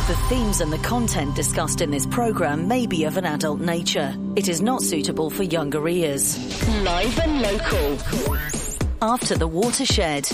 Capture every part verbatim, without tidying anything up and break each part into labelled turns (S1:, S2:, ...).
S1: The themes and the content discussed in this programme may be of an adult nature. It is not suitable for younger ears. Live and local. After the Watershed.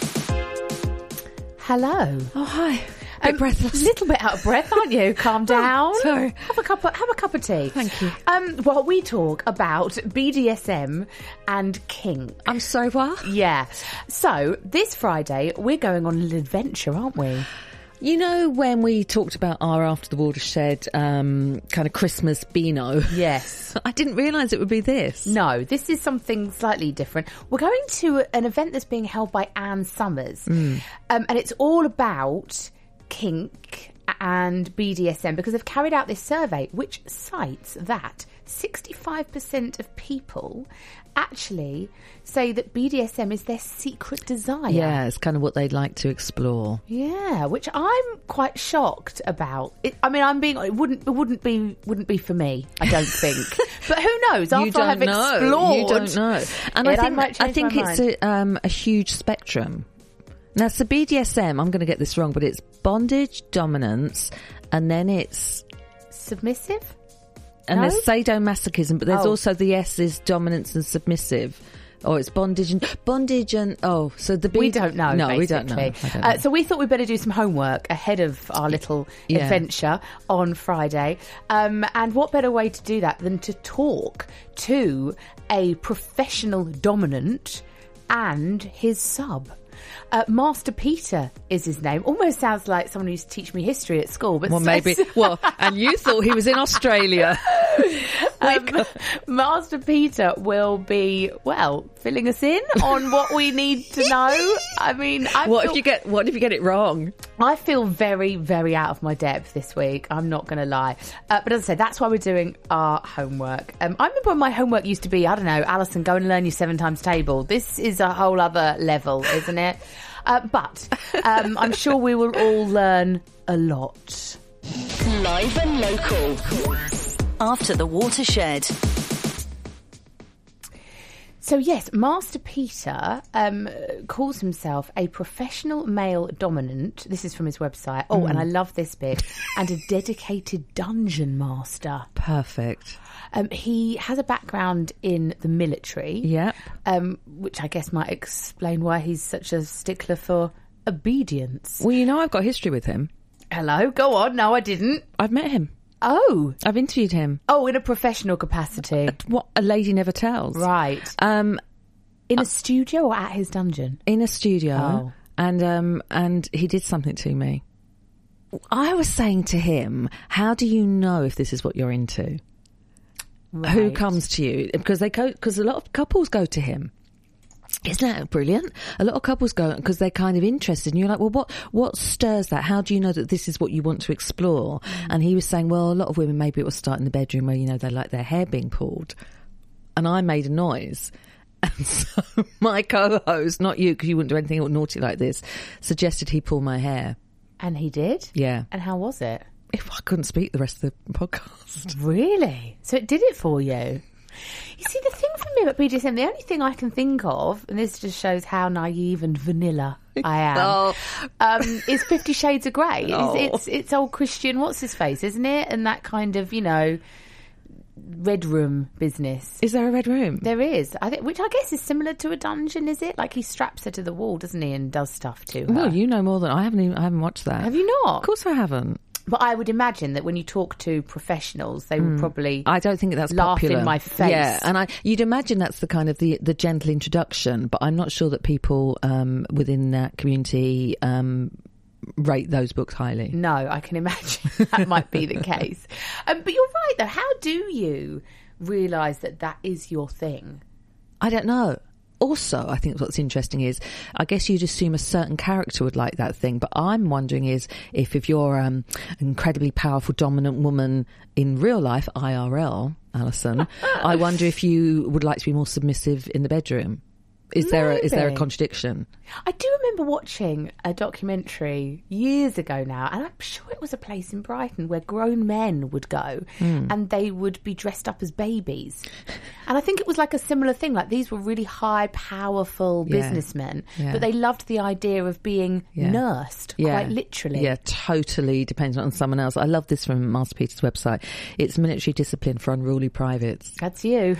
S2: Hello.
S3: Oh, hi. A bit
S2: Um,
S3: breathless.
S2: A little bit out of breath, aren't you? Calm down.
S3: Oh, sorry.
S2: Have a cup of, have a cup of tea.
S3: Thank you.
S2: Um, well, we talk about B D S M and kink.
S3: I'm sorry, what?
S2: Yeah. So, this Friday, we're going on an adventure, aren't we?
S3: You know when we talked about our After the Watershed um, kind of Christmas Beano?
S2: Yes.
S3: I didn't realise it would be this.
S2: No, this is something slightly different. We're going to an event that's being held by Anne Summers. Mm. Um, and it's all about kink and B D S M because they've carried out this survey which cites that sixty-five percent of people actually say that B D S M is their secret desire.
S3: Yeah, it's kind of what they'd like to explore.
S2: Yeah, which I'm quite shocked about. It, I mean, I'm being it wouldn't it wouldn't be wouldn't be for me. I don't think, but who knows? After
S3: you don't
S2: I have
S3: know.
S2: explored,
S3: you don't know. And
S2: it,
S3: I think
S2: I, might
S3: I
S2: change
S3: think
S2: my
S3: it's
S2: mind.
S3: a, um, a huge spectrum. Now, so B D S M, I'm going to get this wrong, but it's bondage, dominance, and then it's
S2: submissive.
S3: and
S2: No?
S3: there's sadomasochism, but there's
S2: Oh.
S3: also the S is dominance and submissive. Or it's bondage and bondage and oh, so the B-
S2: We don't know.
S3: No,
S2: basically.
S3: we don't know. I don't know.
S2: Uh, so we thought we'd better do some homework ahead of our little
S3: Yeah.
S2: adventure on Friday. Um, and what better way to do that than to talk to a professional dominant and his sub. Uh, Master Peter is his name. Almost sounds like someone who used to teach me history at school. But
S3: Well, maybe. Well, and you thought he was in Australia.
S2: um, Master Peter will be, well, filling us in on what we need to know. I mean, I
S3: What
S2: feel,
S3: if you get? What if you get it wrong?
S2: I feel very, very out of my depth this week. I'm not going to lie. Uh, but as I said, that's why we're doing our homework. Um, I remember when my homework used to be, I don't know, Alison, go and learn your seven times table. This is a whole other level, isn't it? Uh, but um, I'm sure we will all learn a lot.
S1: Live and local. After the Watershed.
S2: So yes, Master Peter um, calls himself a professional male dominant. This is from his website. Oh, mm. and I love this bit. And a dedicated dungeon master.
S3: Perfect.
S2: Um, he has a background in the military.
S3: Yep.
S2: Um, which I guess might explain why he's such a stickler for obedience.
S3: Well, you know, I've got history with him.
S2: Hello, go on. No, I didn't.
S3: I've met him.
S2: Oh.
S3: I've interviewed him.
S2: Oh, in a professional capacity.
S3: What a lady never tells.
S2: Right.
S3: Um,
S2: in a studio or at his dungeon?
S3: In a studio.
S2: Oh.
S3: And um, and he did something to me. I was saying to him, how do you know if this is what you're into?
S2: Right.
S3: Who comes to you? Because they go, because a lot of couples go to him. Isn't that brilliant? A lot of couples go because they're kind of interested, and you're like, well, what what stirs that? How do you know that this is what you want to explore? Mm. And he was saying, well, a lot of women, maybe it will start in the bedroom where, you know, they like their hair being pulled. And I made a noise. And so my co-host, not you, because you wouldn't do anything naughty like this, suggested he pull my hair.
S2: And he did?
S3: Yeah.
S2: And how was it?
S3: If I couldn't speak the rest of the podcast.
S2: Really? So it did it for you? You see, the thing for me about B D S M, the only thing I can think of, and this just shows how naive and vanilla I am,
S3: Oh.
S2: um, is Fifty Shades of Grey.
S3: Oh.
S2: It's, it's it's old Christian, what's his face, isn't it? And that kind of, you know, red room business.
S3: Is there a red room?
S2: There is, I think, which I guess is similar to a dungeon, is it? Like he straps her to the wall, doesn't he, and does stuff to her.
S3: Well, you know more than I haven't. Even, I haven't watched that.
S2: Have you not?
S3: Of course, I haven't.
S2: But I would imagine that when you talk to professionals, they would probably
S3: I don't think that's
S2: laugh
S3: popular.
S2: in my face.
S3: Yeah, and I you'd imagine that's the kind of the, the gentle introduction, but I'm not sure that people um, within that community um, rate those books highly.
S2: No, I can imagine that might be the case. Um, but you're right, though. How do you realise that that is your thing?
S3: I don't know. Also, I think what's interesting is, I guess you'd assume a certain character would like that thing, but I'm wondering is if if you're um, an incredibly powerful, dominant woman in real life, I R L, Alison, I wonder if you would like to be more submissive in the bedroom. Is there a, is there a
S2: Maybe.
S3: contradiction?
S2: I do remember watching a documentary years ago now, and I'm sure it was a place in Brighton where grown men would go
S3: Mm.
S2: and they would be dressed up as babies. And I think it was like a similar thing, like these were really high, powerful
S3: Yeah.
S2: businessmen,
S3: Yeah.
S2: but they loved the idea of being
S3: Yeah.
S2: nursed,
S3: Yeah.
S2: quite literally.
S3: Yeah, totally dependent on someone else. I love this from Master Peter's website. It's military discipline for unruly privates.
S2: That's you.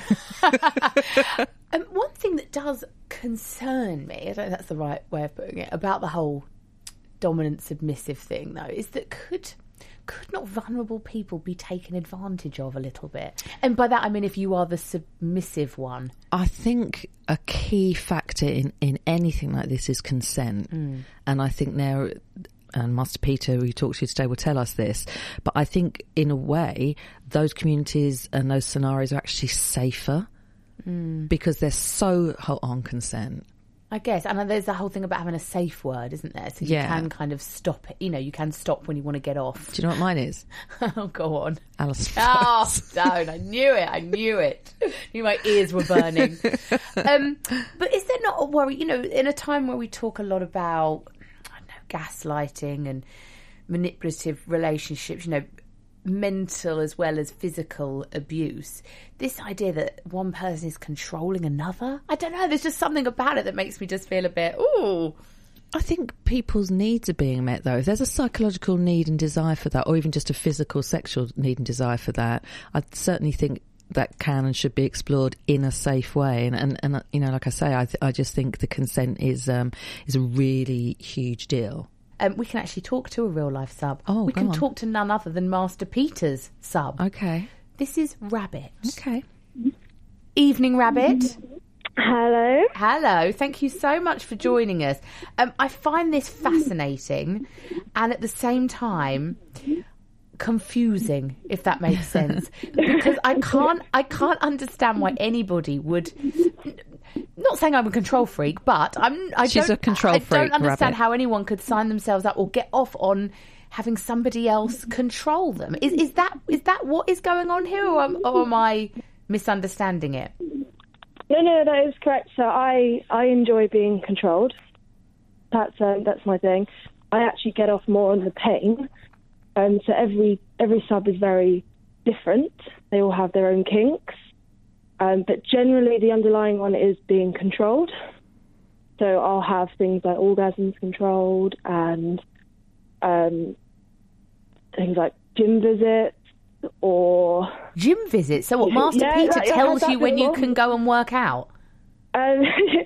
S2: um, one thing that does concern me, I don't know if that's the right way of putting it, about the whole dominant submissive thing, though, is that could could not vulnerable people be taken advantage of a little bit? And by that I mean if you are the submissive one.
S3: I think a key factor in, in anything like this is consent.
S2: Mm.
S3: And I think now, and Master Peter, who we talked to today, will tell us this, but I think in a way, those communities and those scenarios are actually safer
S2: Mm.
S3: because they're so hot on consent.
S2: I guess. And there's the whole thing about having a safe word, isn't there? So you
S3: Yeah.
S2: can kind of stop it. You know, you can stop when you want to get off.
S3: Do you know what mine is?
S2: Oh, go on.
S3: Alice
S2: Oh,
S3: First.
S2: don't. I knew it. I knew it. I knew my ears were burning. Um, but is there not a worry, you know, in a time where we talk a lot about, I don't know, gaslighting and manipulative relationships, you know, mental as well as physical abuse, this idea that one person is controlling another, I don't know, there's just something about it that makes me just feel a bit, ooh.
S3: I think people's needs are being met, though. If there's a psychological need and desire for that, or even just a physical, sexual need and desire for that, I certainly think that can and should be explored in a safe way. And, and, and you know, like I say, I, th- I just think the consent is um, is a really huge deal.
S2: Um, we can actually talk to a real life sub.
S3: Oh,
S2: we
S3: go
S2: can
S3: on.
S2: talk to none other than Master Peter's sub.
S3: Okay.
S2: This is Rabbit.
S3: Okay.
S2: Evening, Rabbit.
S4: Hello.
S2: Hello. Thank you so much for joining us. Um, I find this fascinating and at the same time confusing, if that makes sense, because I can't I can't understand why anybody would. Not saying I'm a control freak, but I'm. I
S3: She's
S2: don't,
S3: a control
S2: I
S3: freak,
S2: don't understand
S3: Rabbit.
S2: how anyone could sign themselves up or get off on having somebody else control them. Is is that is that what is going on here, or am, or am I misunderstanding it?
S4: No, no, that is correct. So I, I enjoy being controlled. That's um, that's my thing. I actually get off more on the pain. Um, so every every sub is very different. They all have their own kinks. Um, but generally, the underlying one is being controlled. So I'll have things like orgasms controlled and um, things like gym visits or...
S2: Gym visits. So what Master
S4: Yeah,
S2: Peter
S4: I- I
S2: tells
S4: had that
S2: you when you
S4: before.
S2: can go and work out.
S4: Um,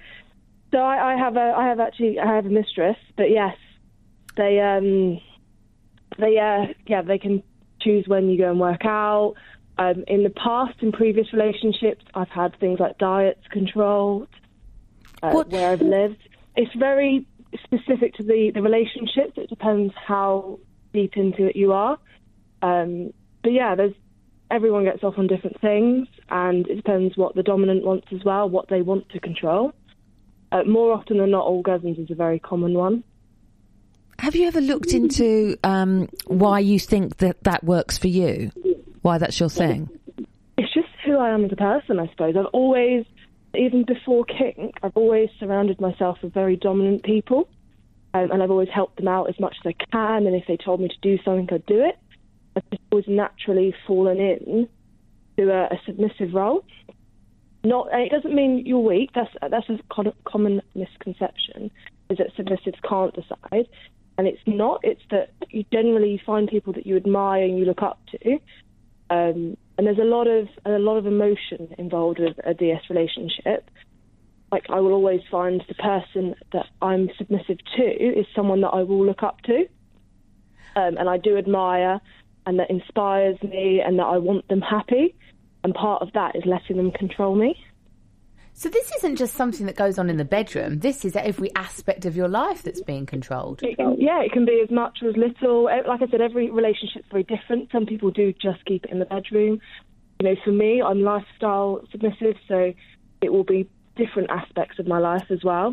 S4: so I, I have a, I have actually, I have a mistress, but yes, they, um, they, uh, yeah, they can choose when you go and work out. Um, in the past, in previous relationships, I've had things like diets controlled, uh,
S2: What-
S4: where I've lived. It's very specific to the, the relationship. It depends how deep into it you are. Um, but yeah, there's everyone gets off on different things, and it depends what the dominant wants as well, what they want to control. Uh, more often than not, orgasms is a very common one.
S3: Have you ever looked into um, why you think that that works for you? Why that's your thing?
S4: It's just who I am as a person, I suppose. I've always, even before kink, I've always surrounded myself with very dominant people, um, and I've always helped them out as much as I can, and if they told me to do something, I'd do it. I've just always naturally fallen in to a, a submissive role. Not, and it doesn't mean you're weak. That's that's a con- common misconception, is that submissives can't decide. And it's not. It's that you generally find people that you admire and you look up to. Um, and there's a lot of a lot of emotion involved with a D S relationship. Like, I will always find the person that I'm submissive to is someone that I will look up to, um, and I do admire, and that inspires me, and that I want them happy. And part of that is letting them control me.
S2: So this isn't just something that goes on in the bedroom. This is every aspect of your life that's being controlled.
S4: It can, yeah, it can be as much or as little. Like I said, every relationship's very different. Some people do just keep it in the bedroom. You know, for me, I'm lifestyle submissive, so it will be different aspects of my life as well.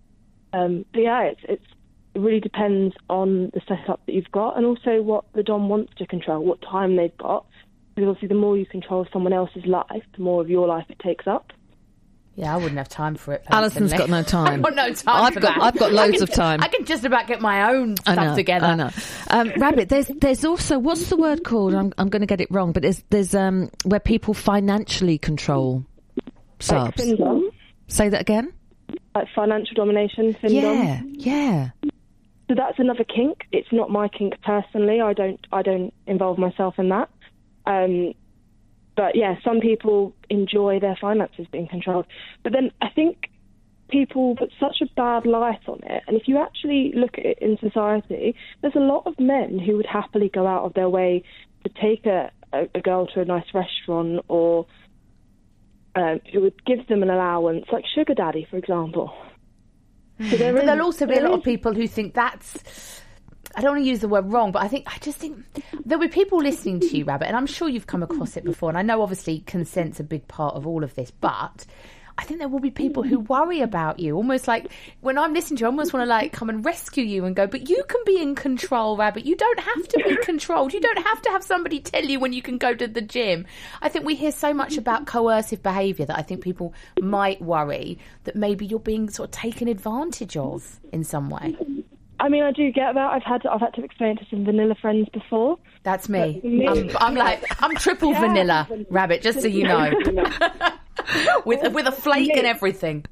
S4: Um, but yeah, it's, it's, it really depends on the setup that you've got, and also what the dom wants to control, what time they've got. Because obviously the more you control someone else's life, the more of your life it takes up.
S2: Yeah, I wouldn't have time for it.
S3: Alison's got no time.
S2: I've got no time
S3: I've
S2: for
S3: got,
S2: that.
S3: I've got loads
S2: I can,
S3: of time.
S2: I can just about get my own stuff
S3: I know,
S2: together.
S3: I know. Um, Rabbit, there's there's also, what's the word called? I'm I'm going to get it wrong, but there's there's um where people financially control subs.
S4: Like Findom,
S3: Say that again.
S4: like financial domination, Findom.
S3: Yeah, yeah.
S4: So that's another kink. It's not my kink personally. I don't I don't involve myself in that. Um, but yeah, some people enjoy their finances being controlled. But then I think people put such a bad light on it. And if you actually look at it in society, there's a lot of men who would happily go out of their way to take a, a, a girl to a nice restaurant, or um, who would give them an allowance, like sugar daddy, for example. So there
S2: But
S4: is-
S2: there'll also be a
S4: there
S2: lot of
S4: is-
S2: people who think that's... I don't want to use the word wrong, but I think I just think there'll be people listening to you, Rabbit, and I'm sure you've come across it before. And I know obviously consent's a big part of all of this, but I think there will be people who worry about you. Almost like when I'm listening to you, I almost want to like come and rescue you and go, but you can be in control, Rabbit. You don't have to be controlled. You don't have to have somebody tell you when you can go to the gym. I think we hear so much about coercive behaviour that I think people might worry that maybe you're being sort of taken advantage of in some way.
S4: I mean, I do get that. I've had to, I've had to explain it to some vanilla friends before.
S2: That's me.
S4: me-
S2: I'm, I'm like, I'm triple
S4: Yeah.
S2: vanilla, Rabbit, just so you know. with, with a flake and everything.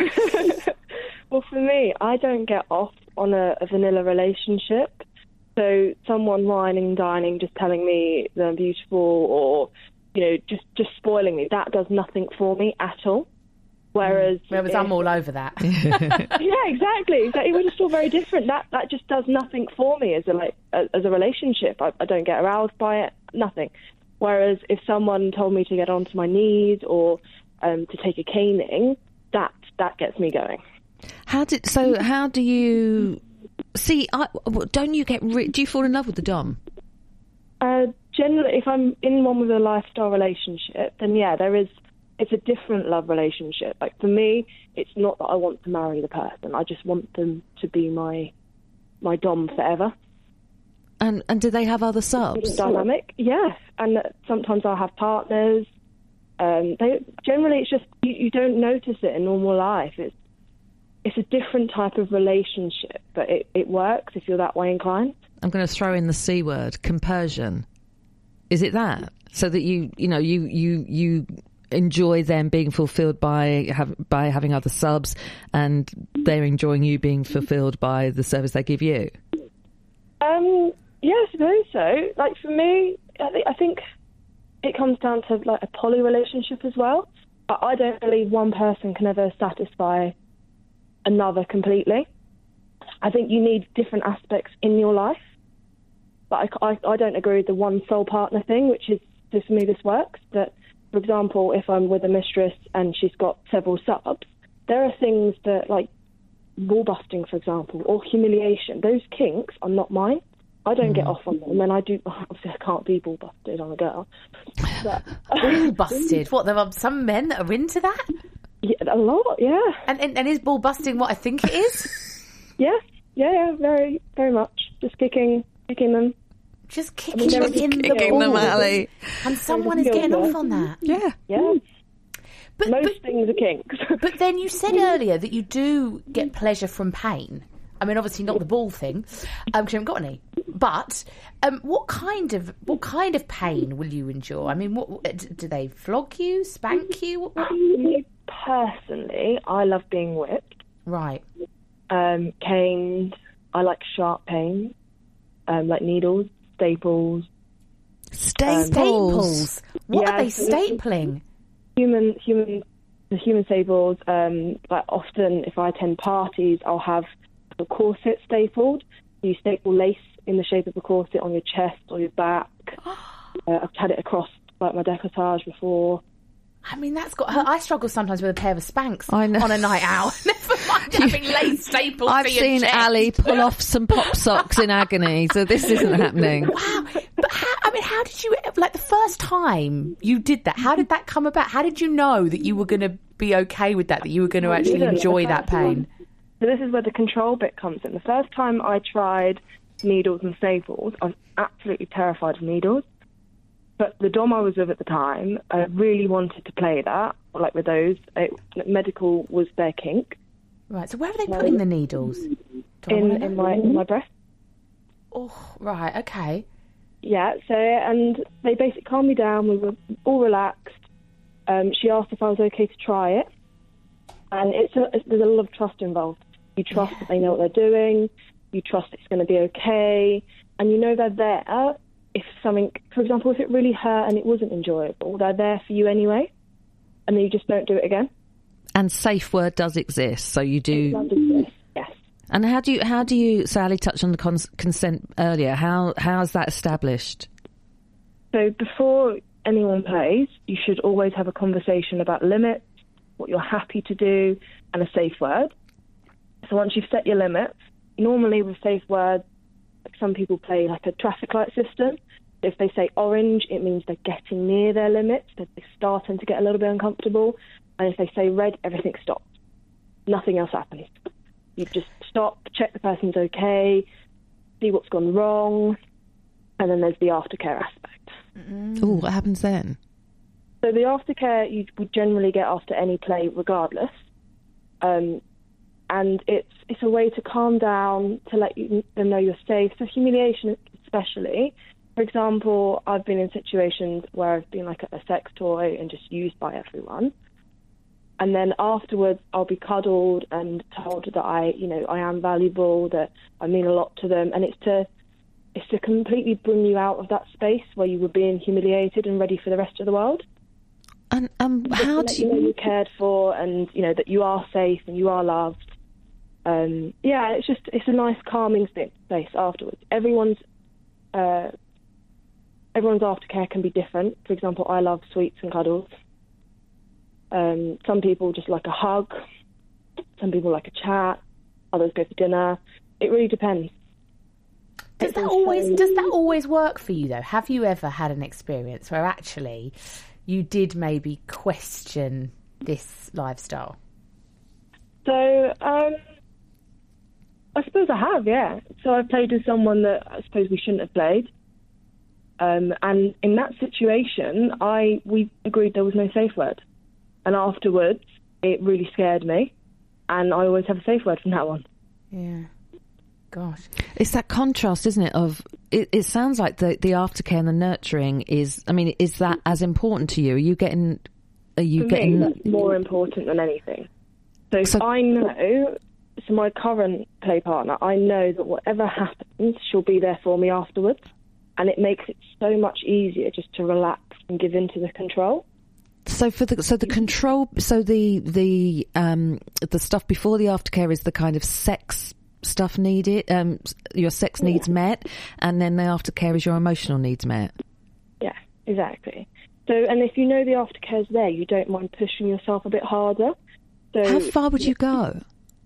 S4: Well, for me, I don't get off on a, a vanilla relationship. So someone whining and dining, just telling me that I'm beautiful, or, you know, just, just spoiling me, that does nothing for me at all. Whereas,
S2: Whereas
S4: if-
S2: I'm all over that.
S4: yeah, exactly, exactly. We're just all very different. That that just does nothing for me as a like as a relationship. I, I don't get aroused by it. Nothing. Whereas if someone told me to get onto my knees or um, to take a caning, that that gets me going.
S3: How did so? How do you see? I, don't you get? Ri- do you fall in love with the dom?
S4: Uh, generally, if I'm in one with a lifestyle relationship, then yeah, there is. It's a different love relationship. Like for me, it's not that I want to marry the person. I just want them to be my my dom forever.
S3: And and do they have other subs?
S4: Dynamic, yeah. And uh, sometimes I'll have partners. Um, they generally it's just you, you don't notice it in normal life. It's it's a different type of relationship, but it, it works if you're that way inclined.
S3: I'm going to throw in the C word, compersion. Is it that? So that you you know you you you. enjoy them being fulfilled by have, by having other subs, and they're enjoying you being fulfilled by the service they give you.
S4: Um, yeah, I suppose so. Like for me, I, th- I think it comes down to like a poly relationship as well. I, I don't believe one person can ever satisfy another completely. I think you need different aspects in your life, but I, I, I don't agree with the one sole partner thing, which is so for me this works. That for example, if I'm with a mistress and she's got several subs, there are things that, like ball busting, for example, or humiliation. Those kinks are not mine. I don't mm. get off on them, and I do. Obviously, I can't be ball busted. I'm a girl. But,
S2: ball busted? What? There are some men that are into that?
S4: Yeah, a lot. Yeah.
S2: And, and and is ball busting what I think it is?
S4: yeah, yeah, yeah, very, very much. Just kicking, kicking them.
S2: Just kicking them in the
S3: kicking
S2: ball.
S3: them, Ali.
S2: And someone is getting off on that.
S3: Yeah.
S4: Yeah.
S2: But,
S4: Most
S2: but,
S4: things are kinks.
S2: But then you said earlier that you do get pleasure from pain. I mean, obviously not the ball thing, um, because you haven't got any. But um, what kind of what kind of pain will you endure? I mean, what, do they flog you, spank you? What, what?
S4: Me personally, I love being whipped.
S2: Right.
S4: Um, caned. I like sharp pain, um, like needles. Staples.
S3: Staples.
S2: Staples. What
S4: yeah,
S2: are they
S4: so
S2: stapling?
S4: Human, human, the human staples. Um, like often, if I attend parties, I'll have a corset stapled. You staple lace in the shape of a corset on your chest or your back. uh, I've had it across like my décolletage before.
S2: I mean, that's got. I struggle sometimes with a pair of Spanx
S3: I know.
S2: on a night out. Never mind having lace staples.
S3: I've
S2: for your
S3: seen
S2: chest.
S3: Ali pull off some pop socks in agony, so this isn't happening.
S2: Wow. But how, I mean, how did you, like the first time you did that, how did that come about? How did you know that you were going to be okay with that, that you were going to actually enjoy that pain?
S4: So this is where the control bit comes in. The first time I tried needles and staples, I was absolutely terrified of needles. But the dom I was with at the time, I really wanted to play that, like with those. It, medical was their kink.
S2: Right, so where are they putting the needles?
S4: In, in my in my breast.
S2: Oh, right, okay.
S4: Yeah, so, and they basically calmed me down. We were all relaxed. Um, she asked if I was okay to try it. And it's a, it's, there's a lot of trust involved. You trust yeah. that they know what they're doing. You trust it's going to be okay. And you know they're there if something, for example, if it really hurt and it wasn't enjoyable, they're there for you anyway. And then you just don't do it again.
S3: And safe word does exist, so you do...
S4: It does exist, yes.
S3: And how do you, how do you, Sally touched on the cons- consent earlier, how how is that established?
S4: So before anyone plays, you should always have a conversation about limits, what you're happy to do, and a safe word. So once you've set your limits, normally with safe words, like some people play like a traffic light system. If they say orange, it means they're getting near their limits, they're starting to get a little bit uncomfortable. And if they say red, everything stops. Nothing else happens. You just stop, check the person's okay, see what's gone wrong, and then there's the aftercare aspect.
S3: Mm. Oh, what happens then?
S4: So the aftercare you would generally get after any play regardless. Um, and it's it's a way to calm down, to let you, them know you're safe. So humiliation especially. For example, I've been in situations where I've been like a, a sex toy and just used by everyone. And then afterwards, I'll be cuddled and told that I, you know, I am valuable, that I mean a lot to them. And it's to it's to completely bring you out of that space where you were being humiliated and ready for the rest of the world.
S3: And um, how do
S4: you know you're cared for, and you know that you are safe and you are loved. Um, yeah, it's just it's a nice calming space afterwards. Everyone's uh, everyone's aftercare can be different. For example, I love sweets and cuddles. Um, some people just like a hug. Some people like a chat. Others go for dinner. It really depends.
S2: Does that always does that always work for you though? Have you ever had an experience where actually you did maybe question this lifestyle?
S4: So um, I suppose I have, yeah. So I've played with someone that I suppose we shouldn't have played. Um, and in that situation, I we agreed there was no safe word. And afterwards, it really scared me. And I always have a safe word from that one.
S2: Yeah. Gosh.
S3: It's that contrast, isn't it, of... It, it sounds like the, the aftercare and the nurturing is... I mean, is that as important to you? Are you getting... Are you
S4: For
S3: getting...
S4: me, that's more important than anything. So,
S3: So-
S4: I know... So my current play partner, I know that whatever happens, she'll be there for me afterwards. And it makes it so much easier just to relax and give in to the control.
S3: So for the so the control so the the um the stuff before the aftercare is the kind of sex stuff needed, um your sex needs
S4: Yeah.
S3: met, and then the aftercare is your emotional needs met.
S4: Yeah, exactly. So, and if you know the aftercare's there, you don't mind pushing yourself a bit harder. So
S3: How far would you go?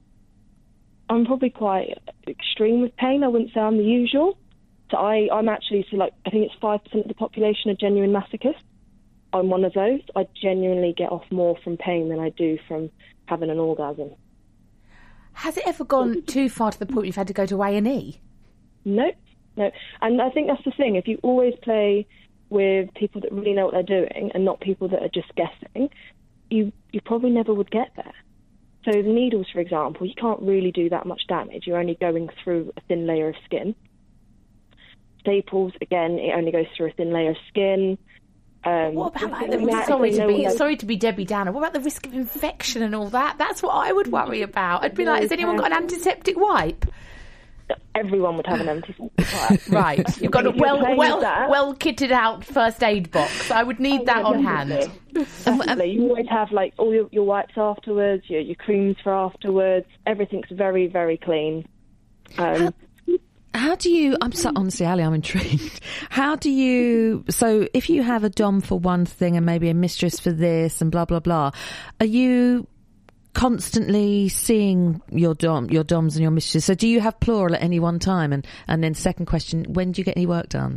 S4: I'm probably quite extreme with pain. I wouldn't say I'm the usual. So I, I'm actually, so like, I think it's five percent of the population are genuine masochists. I'm one of those. I genuinely get off more from pain than I do from having an orgasm.
S2: Has it ever gone too far to the point you've had to go to A and E?
S4: No, no. And I think that's the thing. If you always play with people that really know what they're doing and not people that are just guessing, you, you probably never would get there. So the needles, for example, you can't really do that much damage. You're only going through a thin layer of skin. Staples, again, it only goes through a thin layer of skin. Um,
S2: What about like the sorry to be sorry to be Debbie Downer? What about the risk of infection and all that? That's what I would worry about. I'd be like, has anyone got an antiseptic wipe?
S4: Everyone would have an antiseptic wipe.
S2: Right, you've got a
S4: If you're
S2: well
S4: playing
S2: well
S4: with that-
S2: well kitted out first aid box. I would need
S4: Oh,
S2: that
S4: yeah,
S2: on
S4: definitely.
S2: hand.
S4: Definitely. You always have like all your, your wipes afterwards, your, your creams for afterwards. Everything's very, very clean. Um,
S3: How do you... I'm so... Honestly, Ali, I'm intrigued. How do you... So if you have a dom for one thing and maybe a mistress for this and blah, blah, blah, are you constantly seeing your dom, your doms and your mistresses? So do you have plural at any one time? And, and then second question, when do you get any work done?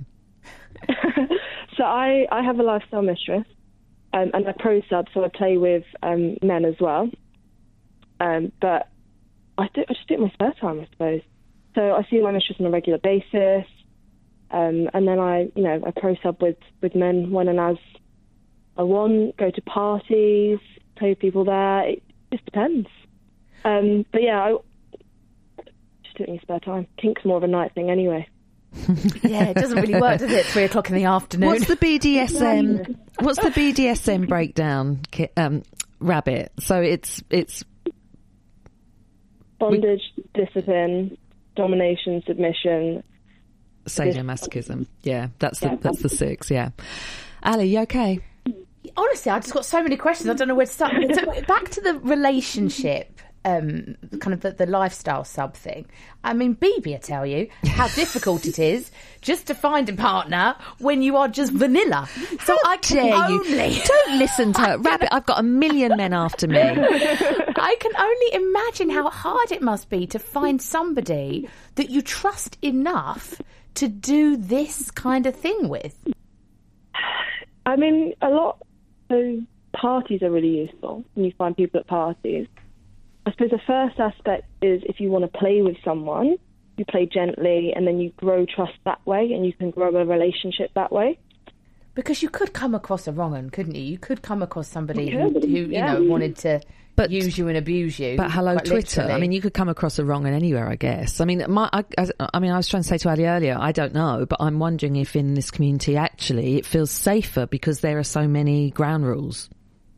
S4: so I, I have a lifestyle mistress um, and a pro sub, so I play with um, men as well. Um, but I, do, I just do it in my spare time, I suppose. So I see my mistress on a regular basis. Um, and then I, you know, I pro sub with, with men when and as I want, go to parties, play with people there. It just depends. Um, but yeah, I just do it in your spare time. Kink's more of a night thing anyway.
S2: Yeah, it doesn't really work, does it? Three o'clock in the afternoon.
S3: What's the B D S M? What's the B D S M breakdown, um, Rabbit? So it's it's
S4: bondage, we, discipline, domination, submission,
S3: sadomasochism. Yeah, that's the yeah. that's the six. Yeah, Ali, you okay?
S2: Honestly, I've just got so many questions. I don't know where to start. So back to the relationship. Um, kind of the, the lifestyle sub thing. I mean, B B, I tell you how difficult it is just to find a partner when you are just vanilla. So how I can only
S3: you. Don't listen to her, Rabbit. I've got a million men after me.
S2: I can only imagine how hard it must be to find somebody that you trust enough to do this kind of thing with.
S4: I mean, a lot. So parties are really useful when you find people at parties. I suppose the first aspect is if you want to play with someone, you play gently and then you grow trust that way and you can grow a relationship that way.
S2: Because you could come across a wrong one, couldn't you? You could come across somebody
S4: you
S2: who,
S4: could,
S2: who
S4: yeah.
S2: you know, wanted to
S3: but,
S2: use you and abuse you.
S3: But hello, Twitter.
S2: Literally.
S3: I mean, you could come across a wrong one anywhere, I guess. I mean, my, I, I mean, I was trying to say to Ali earlier, I don't know, but I'm wondering if in this community actually it feels safer because there are so many ground rules.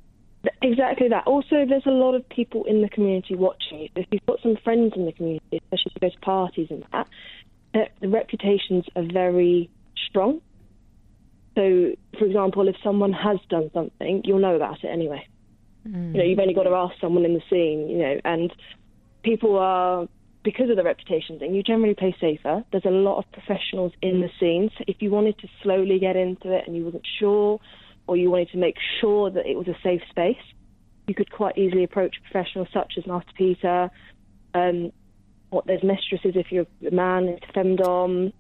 S4: Exactly that. Also, there's a lot of people in the community watching you. So if you've got some friends in the community, especially if you go to parties and that, the reputations are very strong. So, for example, if someone has done something, you'll know about it anyway. Mm. You know, you've only got to ask someone in the scene, you know, and people are, because of the reputation thing, you generally play safer. There's a lot of professionals in the scene. So if you wanted to slowly get into it and you wasn't sure, or you wanted to make sure that it was a safe space, you could quite easily approach professionals such as Master Peter. Um, what there's mistresses if you're a man, it's femdom.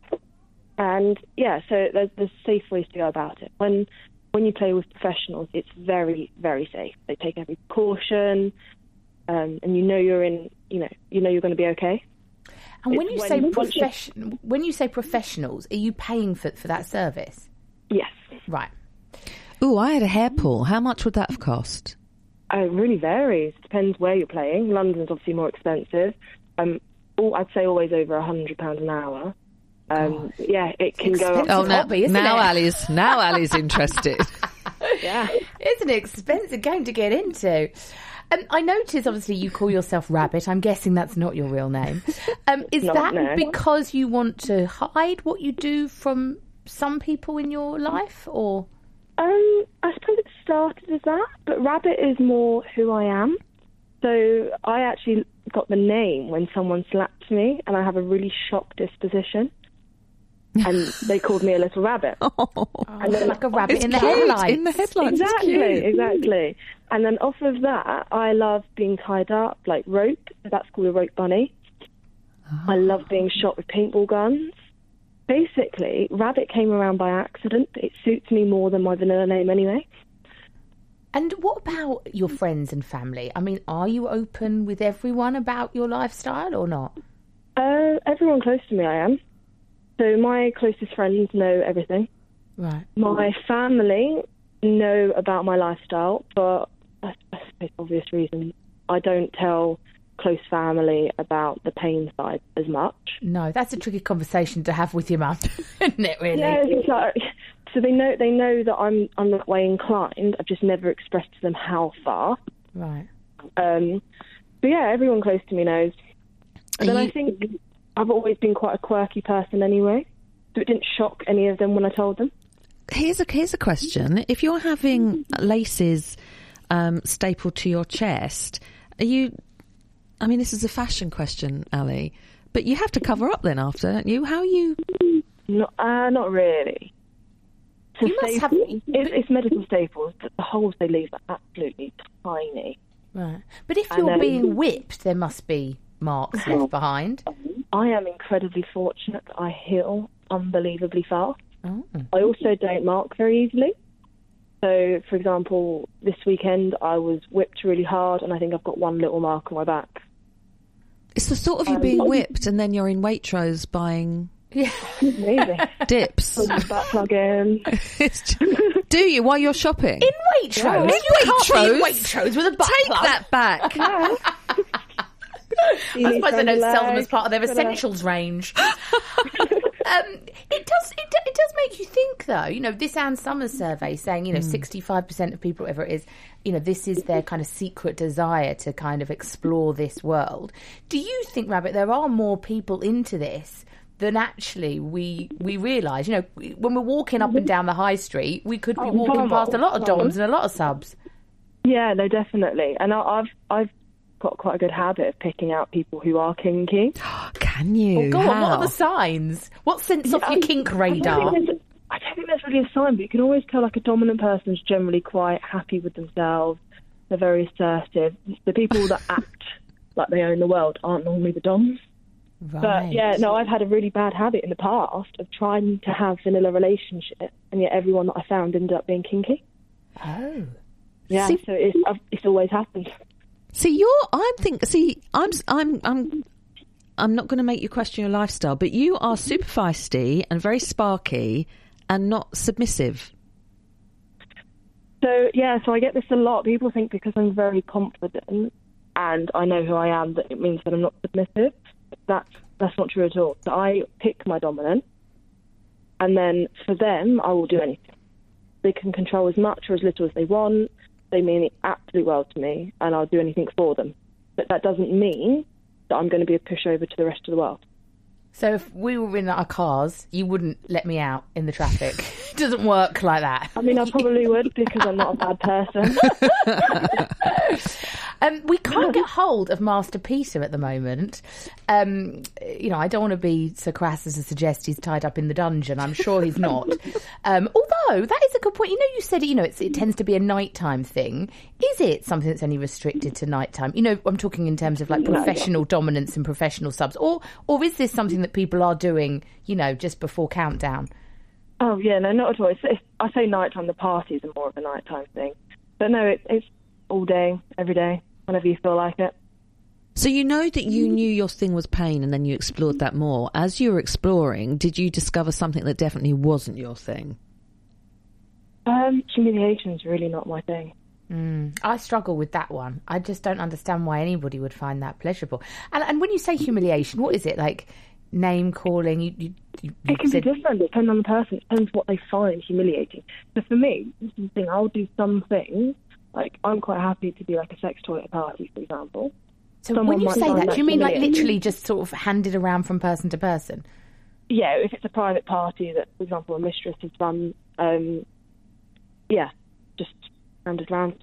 S4: And yeah, so there's, there's safe ways to go about it. When when you play with professionals, it's very, very safe. They take every precaution, um, and you know you're in, you know, you know you're going to be okay.
S2: And when
S4: it's
S2: you
S4: when,
S2: say profession, you... when you say professionals, are you paying for for that service?
S4: Yes.
S2: Right.
S3: Oh, I had a hair pull. How much would that have cost?
S4: Uh, it really varies. Depends where you're playing. London's obviously more expensive. Um, all, I'd say always over a hundred pounds an hour. Um, yeah, it can go up.
S3: Oh, now,
S2: hobby, isn't
S3: now
S2: it?
S3: Ali's now Ali's interested.
S4: Yeah,
S2: it's an expensive game to get into. Um, I notice, obviously, you call yourself Rabbit. I'm guessing that's not your real name. Um, is
S4: Not,
S2: that
S4: no.
S2: because you want to hide what you do from some people in your life, or?
S4: Um, I suppose it started as that, but Rabbit is more who I am. So I actually got the name when someone slapped me, and I have a really shocked disposition. And they called me a little rabbit.
S2: Oh, and then, like a rabbit
S3: it's
S2: in the
S3: cute.
S2: headlights.
S3: In the headlights,
S4: exactly, exactly. And then off of that, I love being tied up, like rope. That's called a rope bunny. Oh. I love being shot with paintball guns. Basically, Rabbit came around by accident. It suits me more than my vanilla name anyway.
S2: And what about your friends and family? I mean, are you open with everyone about your lifestyle or not?
S4: Uh, everyone close to me, I am. So my closest friends know everything.
S2: Right.
S4: My family know about my lifestyle, but I suppose for obvious reasons, I don't tell close family about the pain side as much.
S2: No, that's a tricky conversation to have with your mum, isn't it, really?
S4: Yeah, it's like, so they know they know that I'm I'm that way inclined. I've just never expressed to them how far.
S2: Right.
S4: Um, but yeah, everyone close to me knows. And then
S3: you...
S4: I think I've always been quite a quirky person anyway, so it didn't shock any of them when I told them.
S3: Here's a here's a question: if you're having laces um, stapled to your chest, are you? I mean, this is a fashion question, Ali, but you have to cover up then after, don't you? How are you?
S4: Not, uh, not really. So
S2: you must
S4: staples,
S2: have.
S4: It's, it's medical staples. But the holes they leave are absolutely tiny.
S2: Right, but if
S4: And
S2: you're
S4: then-
S2: being whipped, there must be marks left behind.
S4: I am incredibly fortunate that I heal unbelievably fast.
S2: Oh.
S4: I also don't mark very easily. So, for example, this weekend I was whipped really hard, and I think I've got one little mark on my back.
S3: It's the thought of you being whipped and then you're in Waitrose buying
S2: Yeah.
S4: Amazing.
S3: Dips.
S4: Put the butt plug in.
S3: It's just- do you while you're shopping?
S2: In Waitrose.
S3: In
S2: You can't be in
S3: Waitrose?
S2: Waitrose with a butt
S3: Take
S2: plug.
S3: that back.
S4: Yeah.
S2: I suppose they don't sell them as part of their
S4: Got a-
S2: essentials range. um, it does. It, do- it does make you think, though. You know, this Ann Summers survey saying, you know, sixty-five percent of people, whatever it is, you know, this is their kind of secret desire to kind of explore this world. Do you think, Rabbit, there are more people into this than actually we we realise? You know, when we're walking up and down the high street, we could be
S4: Oh,
S2: walking
S4: normal.
S2: past a lot of doms and a lot of subs.
S4: Yeah, no, definitely. And I, I've I've got quite a good habit of picking out people who are kinky.
S3: Can you?
S2: Oh, go on, what
S3: How?
S2: are the signs? What sense off
S4: Yeah,
S2: your
S4: I-
S2: kink
S4: I don't
S2: radar?
S4: think there's- I don't think there's really a sign, but you can always tell like a dominant person's generally quite happy with themselves. They're very assertive. The people that act like they own the world aren't normally the doms.
S2: Right.
S4: But yeah, no, I've had a really bad habit in the past of trying to have vanilla relationships, and yet everyone that I found ended up being kinky.
S2: Oh.
S4: Yeah,
S3: See-
S4: so it's I've, it's always happened.
S3: See, you're. I'm think. See, I'm. I'm. I'm. I'm not going to make you question your lifestyle, but you are super feisty and very sparky, and not submissive.
S4: So yeah, so I get this a lot. People think because I'm very confident and I know who I am that it means that I'm not submissive. That's that's not true at all. So I pick my dominant, and then for them, I will do anything. They can control as much or as little as they want. They mean the absolute world to me, and I'll do anything for them. But that doesn't mean that I'm going to be a pushover to the rest of the world.
S2: So if we were in our cars, you wouldn't let me out in the traffic. It doesn't work like that.
S4: I mean, I probably would because I'm not a bad person.
S2: Um, we can't get hold of Master Peter at the moment. Um, you know, I don't want to be so crass as to suggest he's tied up in the dungeon. I'm sure he's not. Um, although, that is a good point. You know, you said, you know, it's, it tends to be a nighttime thing. Is it something that's only restricted to nighttime? You know, I'm talking in terms of like professional dominance and professional subs. Or, or is this something that people are doing, you know, just before countdown?
S4: Oh, yeah, no, not at all. It's, it's, I say nighttime, the parties are more of a nighttime thing. But no, it, it's all day, every day, whenever you feel like it.
S3: So you know that you knew your thing was pain, and then you explored that more. As you were exploring, did you discover something that definitely wasn't your thing?
S4: Um, humiliation's really not my thing.
S2: Mm, I struggle with that one. I just don't understand why anybody would find that pleasurable. And, and when you say humiliation, what is it? Like name calling? You, you, you
S4: It can
S2: said-
S4: be different, depending on the person. It depends what they find humiliating. So for me, this is the thing, I'll do some things. Like, I'm quite happy to be like a sex toy at a party, for example.
S2: So
S4: Someone
S2: when you
S4: might
S2: say
S4: find
S2: that,
S4: that
S2: do you mean like
S4: humiliating.
S2: literally just sort of handed around from person to person?
S4: Yeah, if it's a private party that, for example, a mistress has run, um, yeah, just handed round,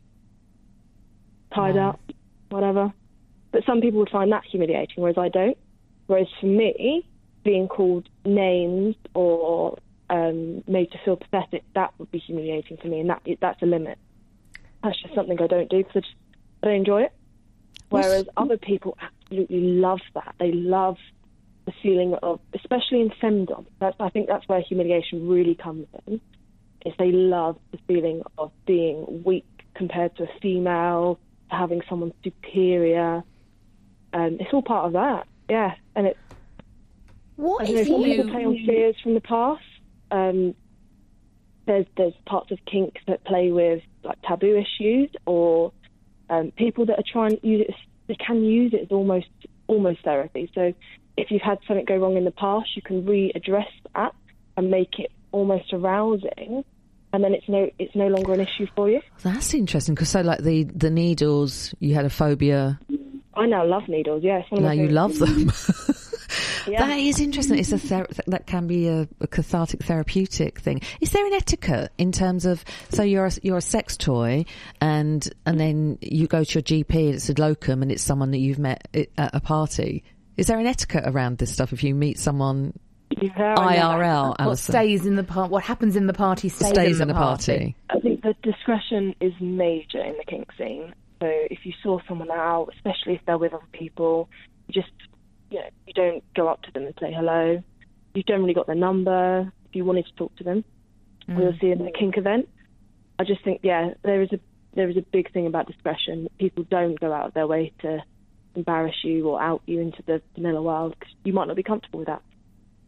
S4: tied
S2: Wow.
S4: up, whatever. But some people would find that humiliating, whereas I don't. Whereas for me, being called names or um, made to feel pathetic, that would be humiliating for me, and that that's a limit. That's just something I don't do because I, just, I don't enjoy it. Whereas other people absolutely love that. They love the feeling of, especially in femdom, that's, I think that's where humiliation really comes in, is they love the feeling of being weak compared to a female, having someone superior. Um, it's all part of that, yeah. And it,
S2: What
S4: I don't know,
S2: if
S4: some people
S2: you...
S4: play on fears from the past. Um, there's there's parts of kink that play with like taboo issues, or um, people that are trying to use it. As, they can use it as almost almost therapy. So if you've had something go wrong in the past, you can readdress that and make it almost arousing, and then it's no it's no longer an issue for you.
S3: That's interesting, because so like the, the needles, you had a phobia.
S4: I now love needles. Yeah, it's one of
S3: Now
S4: my
S3: you love them.
S4: Yeah.
S3: That is interesting. It's a ther- that can be a, a cathartic, therapeutic thing. Is there an etiquette in terms of, so you're a, you're a sex toy, and and then you go to your G P and it's a locum and it's someone that you've met at a party? Is there an etiquette around this stuff if you meet someone
S4: Yeah,
S3: I R L?
S2: What
S3: Alison?
S2: stays in the part? What happens in the party stays,
S3: stays
S2: in the party.
S4: I think the discretion is major in the kink scene. So if you saw someone out, especially if they're with other people, you just, you know, you don't go up to them and say hello. You've generally got their number if you wanted to talk to them, or you'll see them at a kink event. I just think, yeah, there is a there is a big thing about discretion. People don't go out of their way to embarrass you or out you into the vanilla world, because you might not be comfortable with that.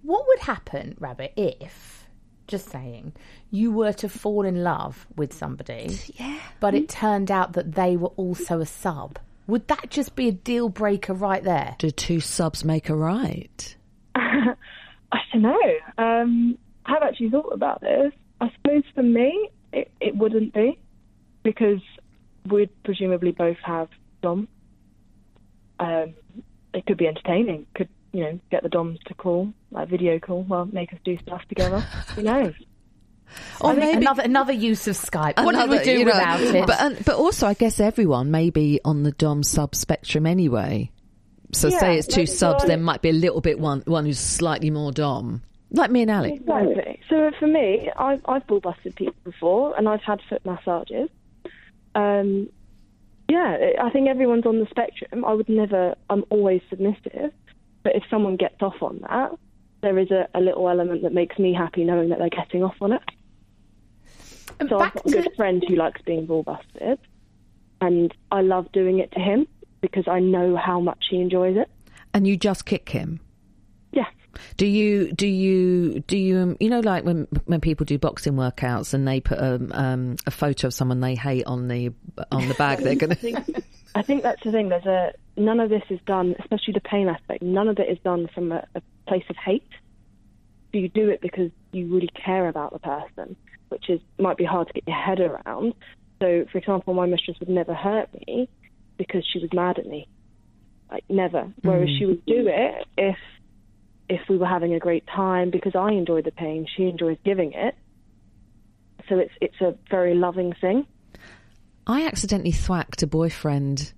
S2: What would happen, Rabbit, if, just saying, you were to fall in love with somebody,
S3: Yeah.
S2: but it turned out that they were also a sub? Would that just be a deal breaker right there?
S3: Do two subs make a right?
S4: I don't know. Um, I've actually thought about this. I suppose for me, it, it wouldn't be, because we'd presumably both have Dom. Um, it could be entertaining. Could, you know, get the Doms to call, like video call, well, make us do stuff together. Who knows?
S2: Or
S3: maybe-
S2: maybe another another use of Skype. What
S3: Another,
S2: did we do
S3: you know,
S2: without it?
S3: But, um, but also, I guess everyone may be on the Dom sub spectrum anyway. So
S4: Yeah,
S3: say it's two
S4: maybe
S3: subs,
S4: so.
S3: there might be a little bit one one who's slightly more Dom. Like me and Ali.
S4: Exactly. So for me, I've, I've ball busted people before, and I've had foot massages. Um, yeah, I think everyone's on the spectrum. I would never, I'm always submissive, but if someone gets off on that, there is a, a little element that makes me happy knowing that they're getting off on it.
S2: And
S4: So I've
S2: back
S4: got a good
S2: to-
S4: friend who likes being ball busted, and I love doing it to him because I know how much he enjoys it.
S3: And you just kick him.
S4: Yeah.
S3: Do you, do you, do you, um, you know, like when when people do boxing workouts and they put um, um, a photo of someone they hate on the on the bag, they're going to.
S4: I think that's the thing. There's a none of this is done, especially the pain aspect. None of it is done from a, a place of hate. So you do it because you really care about the person, which is might be hard to get your head around. So, for example, my mistress would never hurt me because she was mad at me, like never. Whereas she would do it if if we were having a great time because I enjoyed the pain, she enjoys giving it. So it's it's a very loving thing.
S3: I accidentally thwacked a boyfriend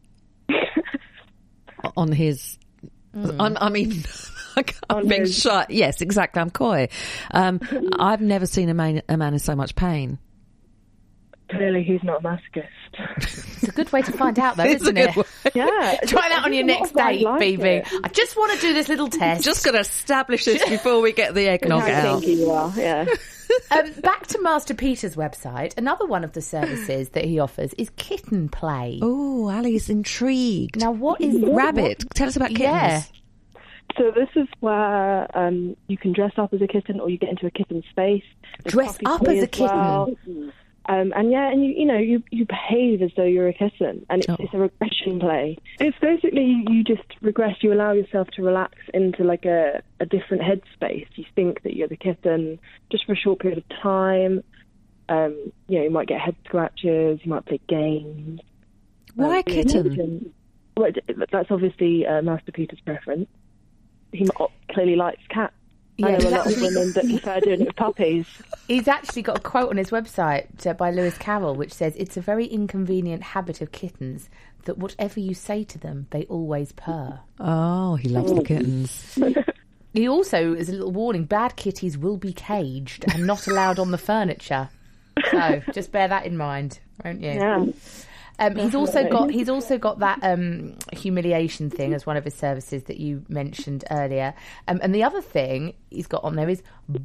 S3: on his. I'm, I mean, I'm
S4: On
S3: being
S4: his-
S3: shy. Yes, exactly. I'm coy. Um, I've never seen a man, a man in so much pain.
S4: Clearly, he's not a masochist.
S2: It's a good way to find out, though,
S3: It's a
S2: isn't
S3: good
S2: it?
S3: way.
S4: Yeah.
S2: Try that on your
S4: There's a lot
S2: next
S4: of guys
S2: date,
S4: like
S2: B B.
S4: it.
S2: I just want to do this little test.
S3: Just got to establish this before we get the eggnog
S4: How
S3: out.
S4: kinky you are, yeah.
S2: um, back to Master Peter's website. Another one of the services that he offers is kitten play.
S3: Oh, Ali's intrigued.
S2: Now, what is
S3: Rabbit, tell us about kittens.
S2: Yeah.
S4: So this is where um, you can dress up as a kitten, or you get into a kitten space. There's
S2: Dress
S4: puppy
S2: up
S4: play
S2: as a kitten?
S4: well. Um, and yeah, and you you know you, you behave as though you're a kitten, and it's,
S3: Oh.
S4: it's a regression play. It's basically you just regress. You allow yourself to relax into like a, a different headspace. You think that you're the kitten just for a short period of time. Um, you know, you might get head scratches. You might play games.
S3: Why a
S4: Um, being
S3: kitten?
S4: Well, it- that's obviously uh, Master Peter's preference. He m- clearly likes cats. I
S2: Yeah,
S4: know a lot of
S2: exactly.
S4: women that prefer doing it with puppies.
S2: He's actually got a quote on his website uh, by Lewis Carroll, which says, "It's a very inconvenient habit of kittens that whatever you say to them, they always purr."
S3: Oh, he loves the kittens.
S2: He also, as a little warning, bad kitties will be caged and not allowed on the furniture. So just bear that in mind, won't you?
S4: Yeah.
S2: Um, he's also
S4: Definitely.
S2: got he's also got that um, humiliation thing as one of his services that you mentioned earlier. Um, and the other thing he's got on there is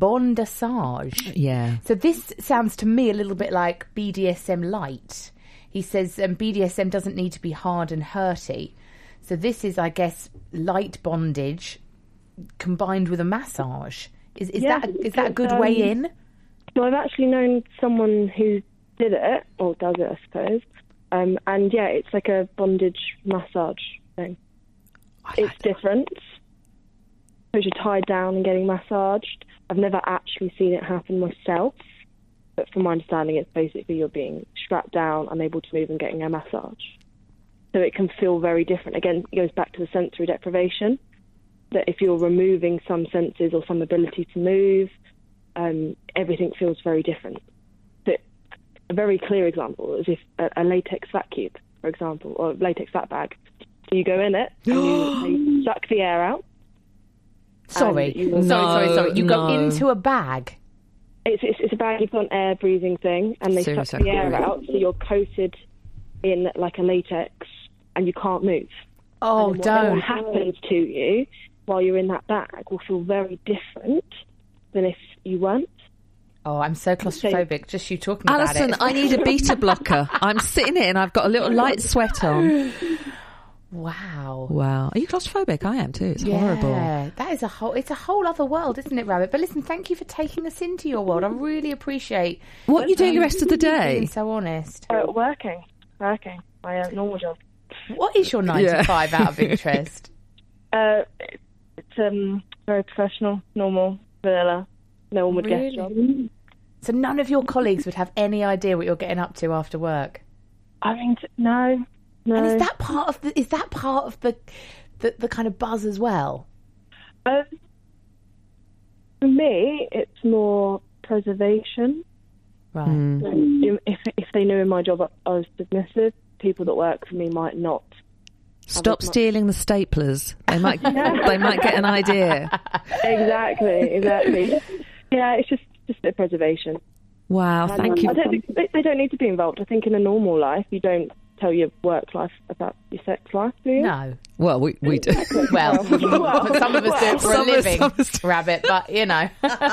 S2: bondage.
S3: Yeah.
S2: So this sounds to me a little bit like B D S M light. He says um, B D S M doesn't need to be hard and hurty. So this is, I guess, light bondage combined with a massage. Is is
S4: Yeah,
S2: that a, is that a good
S4: um,
S2: way in?
S4: So I've actually known someone who did it, or does it, I suppose. Um, and yeah, it's like a bondage massage thing. It's different because you're tied down and getting massaged. I've never actually seen it happen myself, but from my understanding, it's basically you're being strapped down, unable to move, and getting a massage. So it can feel very different. Again, it goes back to the sensory deprivation, that if you're removing some senses or some ability to move, um, everything feels very different. So a very clear example is if a, a latex fat cube, for example, or a latex fat bag. So you go in it and you, you suck the air out.
S2: Sorry,
S4: and you-
S2: sorry, sorry,
S3: No,
S2: sorry. You go
S3: no.
S2: into a bag.
S4: It's, it's, it's a bag, you've got an air breathing thing, and they
S3: Serious
S4: suck the air
S3: activity.
S4: out, so you're coated in like a latex, and you can't move.
S2: Oh,
S4: And then whatever
S2: don't.
S4: happens to you while you're in that bag will feel very different than if you weren't.
S2: Oh, I'm so claustrophobic. Just you talking about
S3: Alison,
S2: it.
S3: I need a beta blocker. I'm sitting here and I've got a little light sweat on.
S2: Wow.
S3: Wow. Are you claustrophobic? I am too. It's
S2: Yeah,
S3: horrible.
S2: that is a whole. It's a whole other world, isn't it, Rabbit? But listen, thank you for taking us into your world. I really appreciate.
S3: What are you doing the rest of the day?
S2: Being so honest.
S4: Uh, working, working, my uh, normal job.
S2: What is your nine
S3: Yeah.
S2: to five out of interest?
S4: Uh, it- it's um very professional, normal, vanilla. No one would
S2: Really?
S4: guess job.
S2: So none of your colleagues would have any idea what you're getting up to after work.
S4: I mean, t- no, no.
S2: And is that part of the? Is that part of the, the, the kind of buzz as well?
S4: Uh, for me, it's more preservation.
S2: Right.
S3: Mm.
S4: If if they knew in my job I was submissive, people that work for me might not.
S3: Stop
S4: as much-
S3: stealing the staplers. They might they might get an idea.
S4: Exactly, exactly. Yeah, it's just just a bit of preservation.
S3: Wow,
S4: I
S3: thank
S4: don't-
S3: you.
S4: I don't think they, they don't need to be involved. I think in a normal life, you don't tell your work life about your sex life, do you?
S2: No.
S3: Well, we, we do.
S2: Well, some of us do it for a
S3: Some of-
S2: living,
S3: some of us do.
S2: Rabbit, but you know.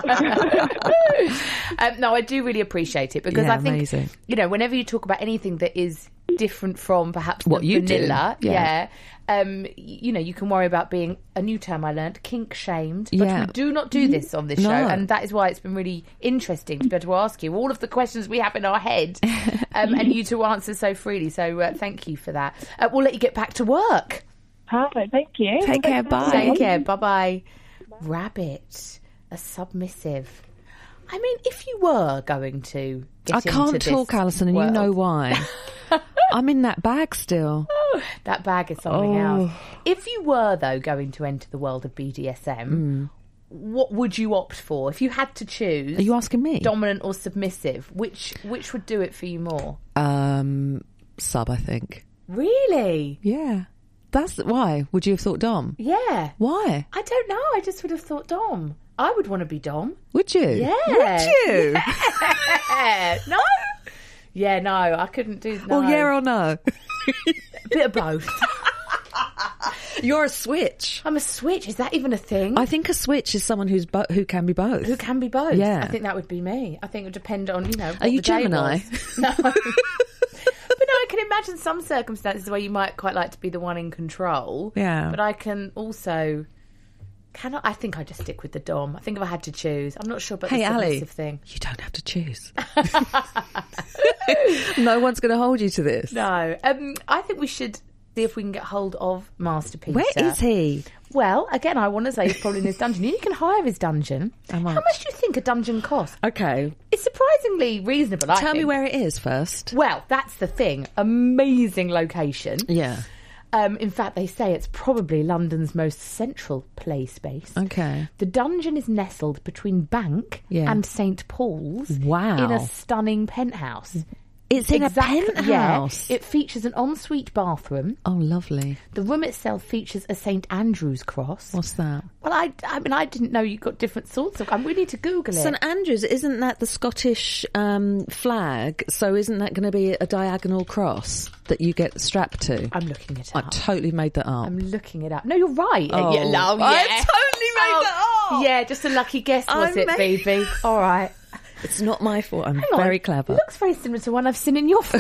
S2: um, no, I do really appreciate it because
S3: Yeah,
S2: I think,
S3: amazing.
S2: you know, whenever you talk about anything that is different from perhaps
S3: What
S2: the
S3: you do,
S2: vanilla,
S3: yeah.
S2: yeah, um, y- you know, you can worry about being, a new term I learned, kink shamed. But
S3: Yeah.
S2: we do not do this on this
S3: No.
S2: show, and that is why it's been really interesting to be able to ask you all of the questions we have in our head um, and you to answer so freely. So uh, thank you for that. Uh, we'll let you get back to work.
S4: Perfect. Thank you.
S3: Take care, bye.
S2: Take care. Bye bye. Rabbit, a submissive. I mean, if you were going to get
S3: I
S2: into
S3: can't
S2: this
S3: talk, Alison, and
S2: world,
S3: you know why. I'm in that bag still.
S2: that bag is something
S3: Oh.
S2: else. If you were, though, going to enter the world of B D S M, what would you opt for if you had to choose?
S3: Are you asking me?
S2: dominant or submissive? Which which would do it for you more?
S3: Um, sub, I think.
S2: Really?
S3: Yeah. That's why. Would you have thought Dom?
S2: Yeah.
S3: Why?
S2: I don't know. I just would have thought Dom. I would want to be Dom.
S3: Would you?
S2: Yeah.
S3: Would you?
S2: Yeah. No. Yeah, no, I couldn't do. No.
S3: Well, yeah or no?
S2: A bit of both.
S3: You're a switch.
S2: I'm a switch. Is that even a thing?
S3: I think a switch is someone who's bo- who can be both.
S2: Who can be both?
S3: Yeah.
S2: I think that would be me. I think it would depend on, you know.
S3: Are
S2: what
S3: you
S2: the day
S3: Gemini?
S2: was. No. But no, I can imagine some circumstances where you might quite like to be the one in control.
S3: Yeah.
S2: But I can also. Can I? I think I just stick with the Dom. I think if I had to choose, I'm not sure about
S3: Hey,
S2: the
S3: Ali,
S2: submissive thing.
S3: you don't have to choose. No one's going to hold you to this.
S2: No, um, I think we should see if we can get hold of Master Peter.
S3: Where is he?
S2: Well, again, I want to say he's probably in his dungeon. You can hire his dungeon.
S3: How
S2: How
S3: much?
S2: much do you think a dungeon costs?
S3: Okay.
S2: It's surprisingly reasonable, I
S3: Tell me
S2: think.
S3: where it is first.
S2: Well, that's the thing. Amazing location.
S3: Yeah.
S2: Um, in fact, they say it's probably London's most central play space.
S3: Okay.
S2: The dungeon is nestled between Bank
S3: Yeah.
S2: and Saint Paul's
S3: Wow.
S2: in a stunning penthouse.
S3: It's in
S2: Exactly-
S3: a penthouse.
S2: Yeah, it features an ensuite bathroom.
S3: Oh, lovely.
S2: The room itself features a Saint Andrew's cross.
S3: What's that?
S2: Well, I, I mean, I didn't know you got different sorts of. Um, we need to Google it.
S3: St Andrews, isn't that the Scottish um, flag? So isn't that going to be a diagonal cross that you get strapped to?
S2: I'm looking it
S3: I
S2: up.
S3: totally made that up.
S2: I'm looking it up. No, you're right.
S3: Oh,
S2: yeah, love,
S3: I
S2: yeah.
S3: totally made
S2: Oh,
S3: that up.
S2: Yeah, just a lucky guess, was
S3: I
S2: it,
S3: made-
S2: Phoebe? All right.
S3: It's not my fault. I'm
S2: Hang on.
S3: very clever.
S2: It looks very similar to one I've seen in your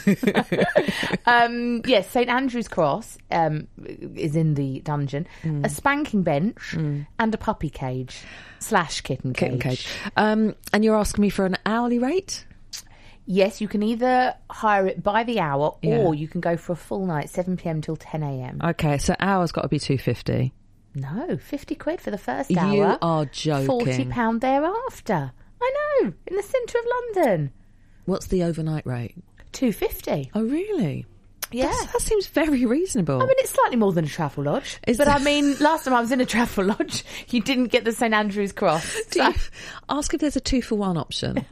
S2: flat. um, yes, Saint Andrew's Cross um, is in the dungeon.
S3: Mm.
S2: A spanking bench and a puppy cage slash kitten cage.
S3: Kitten cage. Um, and you're asking me for an hourly rate?
S2: Yes, you can either hire it by the hour
S3: Yeah.
S2: or you can go for a full night, seven p.m. till ten a.m.
S3: Okay, so hour's got to be two fifty.
S2: No, fifty quid for the first
S3: You
S2: hour.
S3: are joking.
S2: forty pounds thereafter. I know, in the centre of London.
S3: What's the overnight rate?
S2: two fifty.
S3: Oh, really?
S2: Yeah.
S3: That's- that seems very reasonable.
S2: I mean, it's slightly more than a travel lodge.
S3: Is
S2: but
S3: that-
S2: I mean, last time I was in a travel lodge, you didn't get the Saint Andrew's Cross.
S3: Do
S2: So-
S3: you ask if there's a two for one option?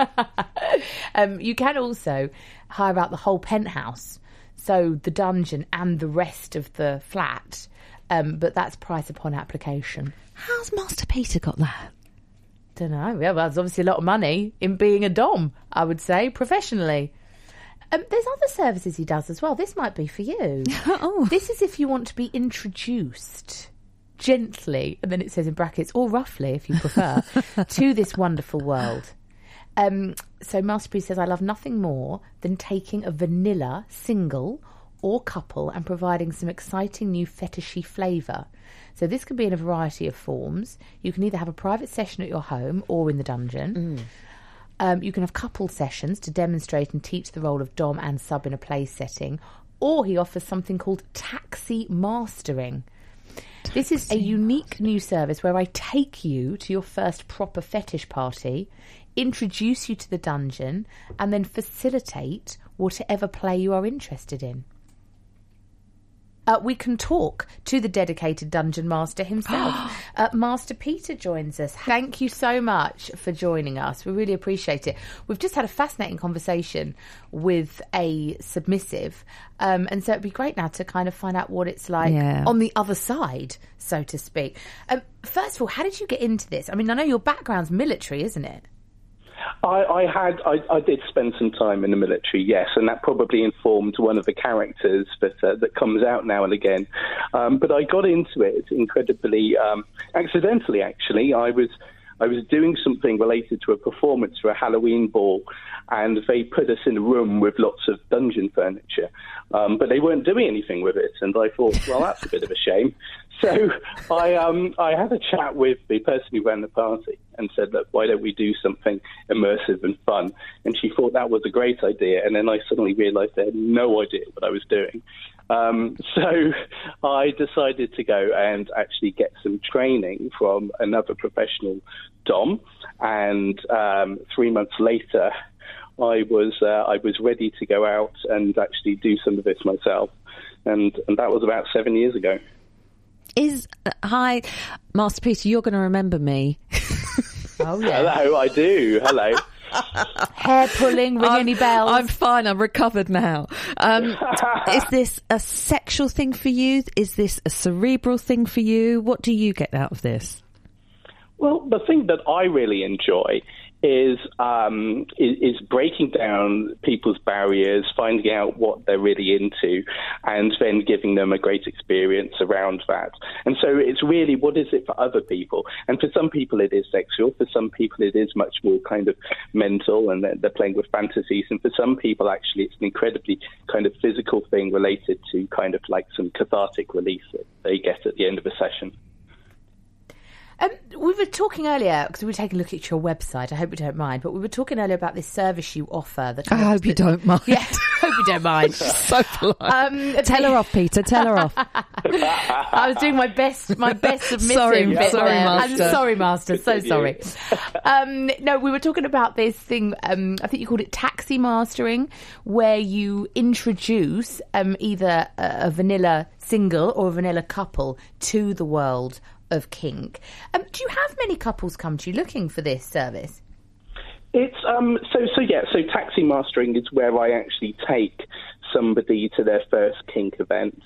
S2: um, you can also hire out the whole penthouse, so the dungeon and the rest of the flat, um, but that's price upon application.
S3: How's Master Peter got that?
S2: Don't know. Yeah, well, there's obviously a lot of money in being a dom, I would say, professionally. Um, there's other services he does as well. This might be for you.
S3: Oh.
S2: This is if you want to be introduced gently, and then it says in brackets, or roughly if you prefer, to this wonderful world. Um, so Master P says, I love nothing more than taking a vanilla, single, or couple and providing some exciting new fetishy flavour. So this can be in a variety of forms. You can either have a private session at your home or in the dungeon. Mm. Um, you can have couple sessions to demonstrate and teach the role of dom and sub in a play setting. Or he offers something called taxi mastering. This is a unique new service where I take you to your first proper fetish party, introduce you to the dungeon, and then facilitate whatever play you are interested in. Uh, we can talk to the dedicated dungeon master himself. uh, Master Peter joins us. Thank you so much for joining us. We really appreciate it. We've just had a fascinating conversation with a submissive, um, and so it'd be great now to kind of find out what it's like yeah. on the other side, so to speak. Um, first of all, how did you get into this? I mean, I know your background's military, isn't it?
S5: I, I had, I, I did spend some time in the military, yes, and that probably informed one of the characters that uh, that comes out now and again. Um, but I got into it incredibly um, accidentally. Actually, I was I was doing something related to a performance for a Halloween ball, and they put us in a room with lots of dungeon furniture, um, but they weren't doing anything with it. And I thought, well, that's a bit of a shame. So I um, I had a chat with the person who ran the party and said, look, why don't we do something immersive and fun? And she thought that was a great idea. And then I suddenly realised I had no idea what I was doing. Um, so I decided to go and actually get some training from another professional dom. And um, three months later, I was uh, I was ready to go out and actually do some of this myself. And, and that was about seven years ago.
S3: Is uh, hi, Master Peter, you're going to remember me.
S2: Oh, yeah.
S5: Hello, I do. Hello.
S2: Hair pulling, ring
S3: I'm,
S2: any bells?
S3: I'm fine. I'm recovered now. Um, is this a sexual thing for you? Is this a cerebral thing for you? What do you get out of this?
S5: Well, the thing that I really enjoy is, um, is is breaking down people's barriers, finding out what they're really into, and then giving them a great experience around that. And so it's really, what is it for other people? And for some people it is sexual, for some people it is much more kind of mental, and they're, they're playing with fantasies, and for some people actually it's an incredibly kind of physical thing related to kind of like some cathartic release that they get at the end of a session.
S2: Um, we were talking earlier, because we were taking a look at your website, I hope you don't mind, but we were talking earlier about this service you offer. That
S3: I hope you don't mind.
S2: Yeah, I hope you don't mind.
S3: So polite.
S2: Um,
S3: tell her off, Peter, tell her off.
S2: I was doing my best, my best submissive
S3: sorry,
S2: bit
S3: sorry,
S2: there.
S3: Master.
S2: I'm sorry, Master, so sorry. Um, no, we were talking about this thing, um, I think you called it taxi mastering, where you introduce um, either a, a vanilla single or a vanilla couple to the world of kink. Um, do you have many couples come to you looking for this service?
S5: It's um so so yeah so taxi mastering is where I actually take somebody to their first kink event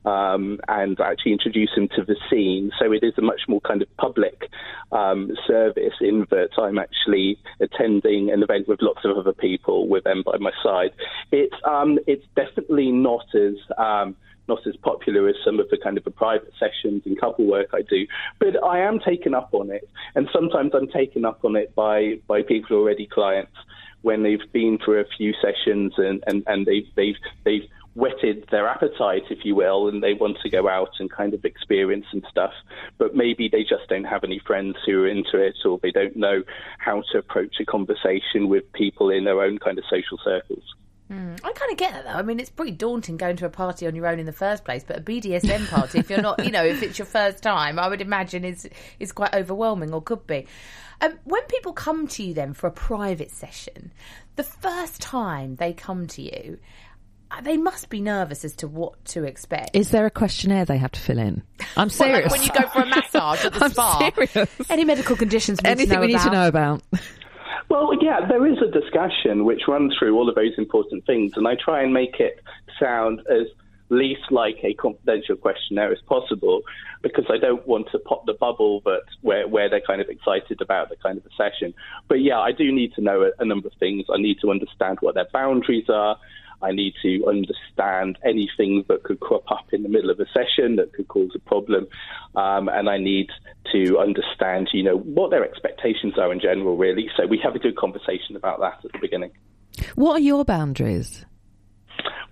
S5: um, and actually introduce them to the scene. So it is a much more kind of public um, service in that I'm actually attending an event with lots of other people with them by my side. It's um it's definitely not as um not as popular as some of the kind of the private sessions and couple work I do, but I am taken up on it. And sometimes I'm taken up on it by, by people who are already clients when they've been through a few sessions and, and, and they've, they've, they've whetted their appetite, if you will, and they want to go out and kind of experience some stuff, but maybe they just don't have any friends who are into it, or they don't know how to approach a conversation with people in their own kind of social circles.
S2: Mm, I kind of get that, though. I mean, it's pretty daunting going to a party on your own in the first place, but a B D S M party, if you're not, you know, if it's your first time, I would imagine is is quite overwhelming, or could be. Um, when people come to you then for a private session, the first time they come to you, they must be nervous as to what to expect.
S3: Is there a questionnaire they have to fill in? I'm serious.
S2: Well, like when you go for a massage at the
S3: I'm
S2: spa.
S3: Serious.
S2: Any medical conditions we
S3: Anything
S2: need to know
S3: we need
S2: about?
S3: to know about.
S5: Well, yeah, there is a discussion which runs through all of those important things, and I try and make it sound as least like a confidential questionnaire as possible, because I don't want to pop the bubble that where, where they're kind of excited about the kind of a session. But yeah, I do need to know a, a number of things. I need to understand what their boundaries are. I need to understand anything that could crop up in the middle of a session that could cause a problem. Um, and I need to understand, you know, what their expectations are in general, really. So we have a good conversation about that at the beginning.
S3: What are your boundaries?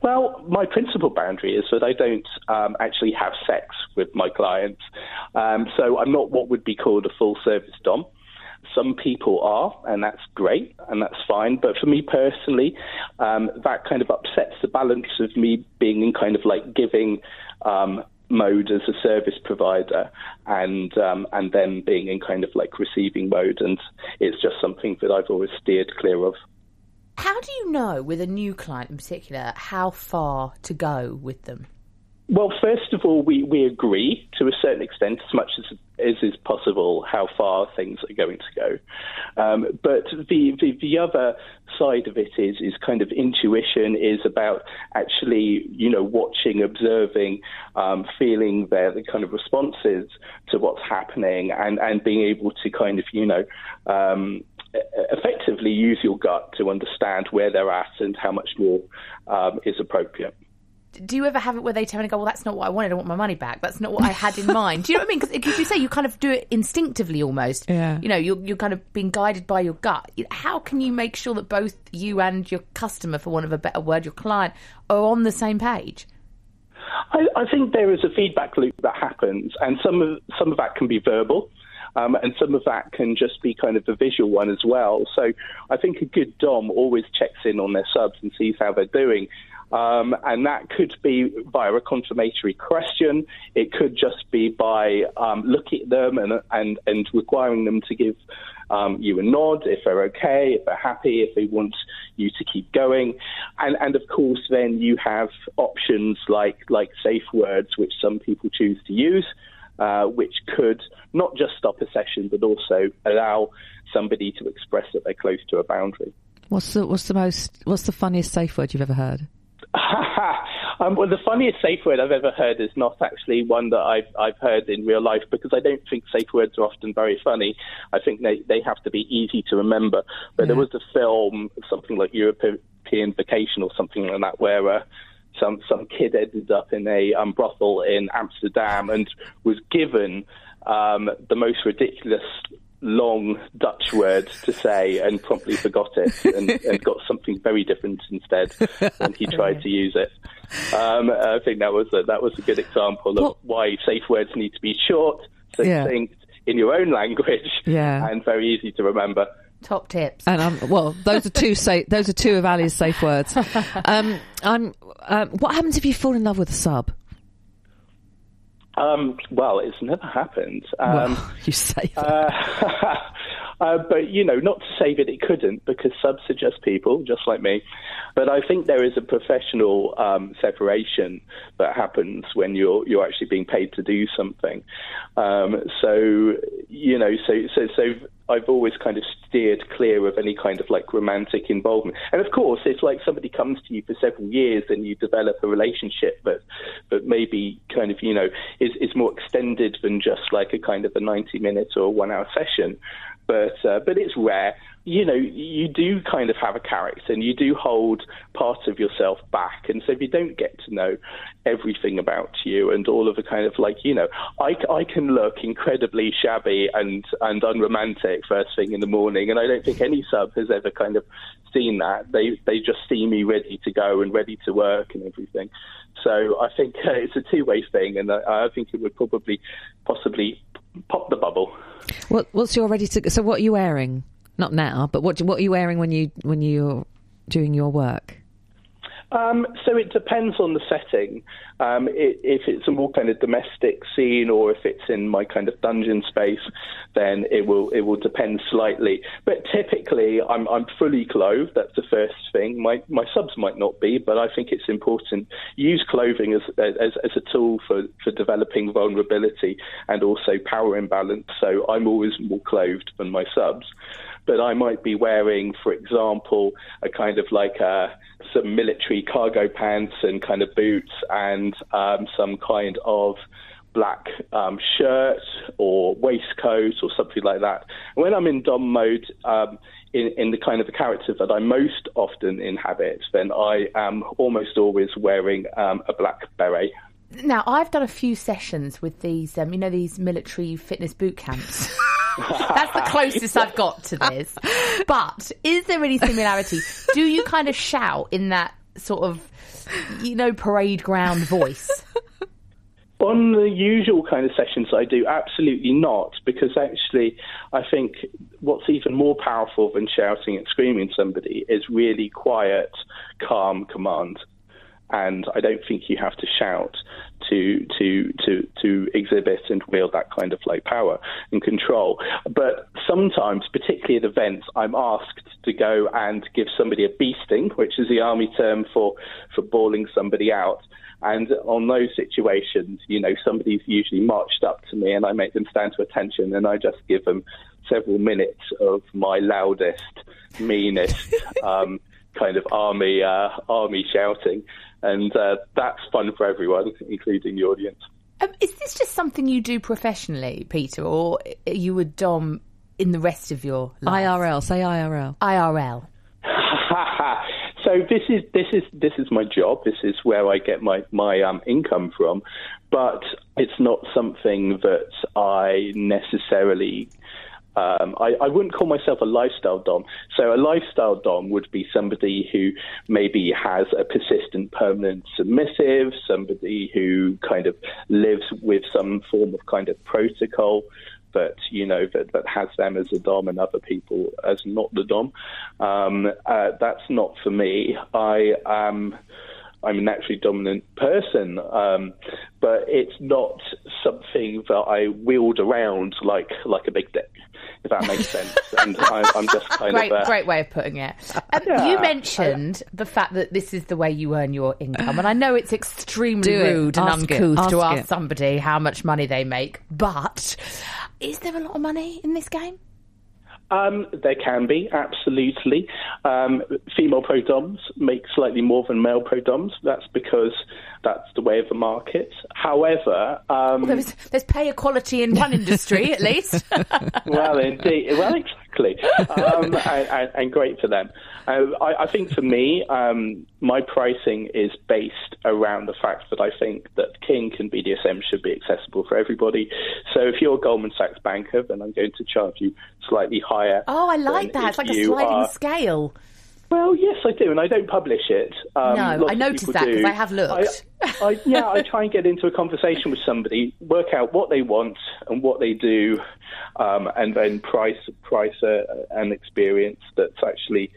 S5: Well, my principal boundary is that I don't um, actually have sex with my clients. Um, so I'm not what would be called a full-service dom. Some people are, and that's great, and that's fine. But for me personally, um, that kind of upsets the balance of me being in kind of like giving um, mode as a service provider, and um, and then being in kind of like receiving mode. And it's just something that I've always steered clear of.
S2: How do you know, with a new client in particular, how far to go with them?
S5: Well, first of all, we, we agree to a certain extent, as much as, as is possible, how far things are going to go. Um, but the, the the other side of it is is kind of intuition, is about actually, you know, watching, observing, um, feeling their the kind of responses to what's happening, and, and being able to kind of, you know, um, effectively use your gut to understand where they're at and how much more um, is appropriate.
S2: Do you ever have it where they tell me and go, well, that's not what I wanted, I want my money back, that's not what I had in mind? Do you know what I mean? Because you say you kind of do it instinctively almost.
S3: Yeah.
S2: You know, you're, you're kind of being guided by your gut. How can you make sure that both you and your customer, for want of a better word, your client, are on the same page?
S5: I, I think there is a feedback loop that happens, and some of, some of that can be verbal. Um, and some of that can just be kind of a visual one as well. So I think a good dom always checks in on their subs and sees how they're doing. Um, and that could be via a confirmatory question. It could just be by um, looking at them and, and, and requiring them to give um, you a nod if they're okay, if they're happy, if they want you to keep going. And, and of course, then you have options like, like safe words, which some people choose to use. Uh, which could not just stop a session, but also allow somebody to express that they're close to a boundary.
S3: What's the what's the most what's the funniest safe word you've ever heard?
S5: um, well, the funniest safe word I've ever heard is not actually one that I've I've heard in real life, because I don't think safe words are often very funny. I think they, they have to be easy to remember. But yeah. There was a film, something like European Vacation or something like that, where uh, Some some kid ended up in a um, brothel in Amsterdam and was given um, the most ridiculous long Dutch word to say and promptly forgot it and, and got something very different instead when he tried to use it. Um, I think that was a, that was a good example of well, why safe words need to be short, succinct, yeah. in your own language,
S3: yeah.
S5: and very easy to remember.
S2: Top tips.
S3: And um, well, those are two safe. Those are two of Ali's safe words. Um, I'm. Um, what happens if you fall in love with a sub?
S5: Um, well, it's never happened. Um,
S3: well, you say that.
S5: Uh, uh, but, you know, not to say that it couldn't, because subs are just people, just like me. But I think there is a professional um, separation that happens when you're you're actually being paid to do something. Um, so, you know, so so so. I've always kind of steered clear of any kind of like romantic involvement. And of course, if like somebody comes to you for several years and you develop a relationship, but but maybe kind of, you know, is, is more extended than just like a kind of a ninety minute or one hour session. But uh, but it's rare. You know, you do kind of have a character and you do hold parts of yourself back. And so if you don't get to know everything about you and all of the kind of like, you know, I, I can look incredibly shabby and, and unromantic first thing in the morning. And I don't think any sub has ever kind of seen that. They, they just see me ready to go and ready to work and everything. So I think uh, it's a two-way thing. And I, I think it would probably possibly pop the bubble.
S3: What, what's your ready to... So what are you wearing? Not now, but what what are you wearing when you when you're doing your work?
S5: Um, so it depends on the setting. Um, it, if it's a more kind of domestic scene, or if it's in my kind of dungeon space, then it will it will depend slightly. But typically, I'm I'm fully clothed. That's the first thing. My my subs might not be, but I think it's important. Use clothing as as, as a tool for, for developing vulnerability and also power imbalance. So I'm always more clothed than my subs. But I might be wearing, for example, a kind of like a, some military cargo pants and kind of boots and um, some kind of black um, shirt or waistcoat or something like that. And when I'm in dom mode, um, in, in the kind of the character that I most often inhabit, then I am almost always wearing um, a black beret.
S2: Now, I've done a few sessions with these, um, you know, these military fitness boot camps. That's the closest I've got to this. But is there any similarity? Do you kind of shout in that sort of you know, parade ground voice?
S5: On the usual kind of sessions I do, absolutely not, because actually I think what's even more powerful than shouting and screaming at somebody is really quiet, calm command. And I don't think you have to shout to to to to exhibit and wield that kind of like power and control. But sometimes, particularly at events, I'm asked to go and give somebody a beasting, which is the army term for for bawling somebody out. And on those situations, you know, somebody's usually marched up to me and I make them stand to attention and I just give them several minutes of my loudest, meanest um, kind of army uh, army shouting. And uh, that's fun for everyone, including the audience.
S2: Um, is this just something you do professionally, Peter, or are you a dom in the rest of your life?
S3: I R L, say I R L.
S2: I R L.
S5: So this is this is this is my job. This is where I get my my um, income from, but it's not something that I necessarily. Um, I, I wouldn't call myself a lifestyle dom. So a lifestyle dom would be somebody who maybe has a persistent, permanent submissive, somebody who kind of lives with some form of kind of protocol that, you know, that, that has them as a dom and other people as not the dom. Um, uh, that's not for me. I am... I'm a naturally dominant person, um, but it's not something that I wield around like like a big dick, if that makes sense. And I, I'm just kind
S2: great,
S5: of... Uh,
S2: great way of putting it. Um, yeah, you mentioned I, the fact that this is the way you earn your income, and I know it's extremely rude and
S3: ask
S2: uncouth
S3: ask
S2: to ask
S3: it.
S2: somebody how much money they make, but is there a lot of money in this game?
S5: Um, there can be, absolutely. Um, female pro doms make slightly more than male pro doms. That's because that's the way of the market. However... Um,
S2: well, there's, there's pay equality in one industry, at least.
S5: Well, indeed. Well, exactly. Um, and, and, and great for them. Uh, I, I think for me, um, my pricing is based around the fact that I think that kink and B D S M should be accessible for everybody. So if you're a Goldman Sachs banker, then I'm going to charge you slightly higher.
S2: Oh, I like that. It's like a sliding
S5: are,
S2: scale.
S5: Well, yes, I do, and I don't publish it. Um,
S2: no, I noticed that because I have looked.
S5: I, I, yeah, I try and get into a conversation with somebody, work out what they want and what they do, um, and then price price a, an experience that's actually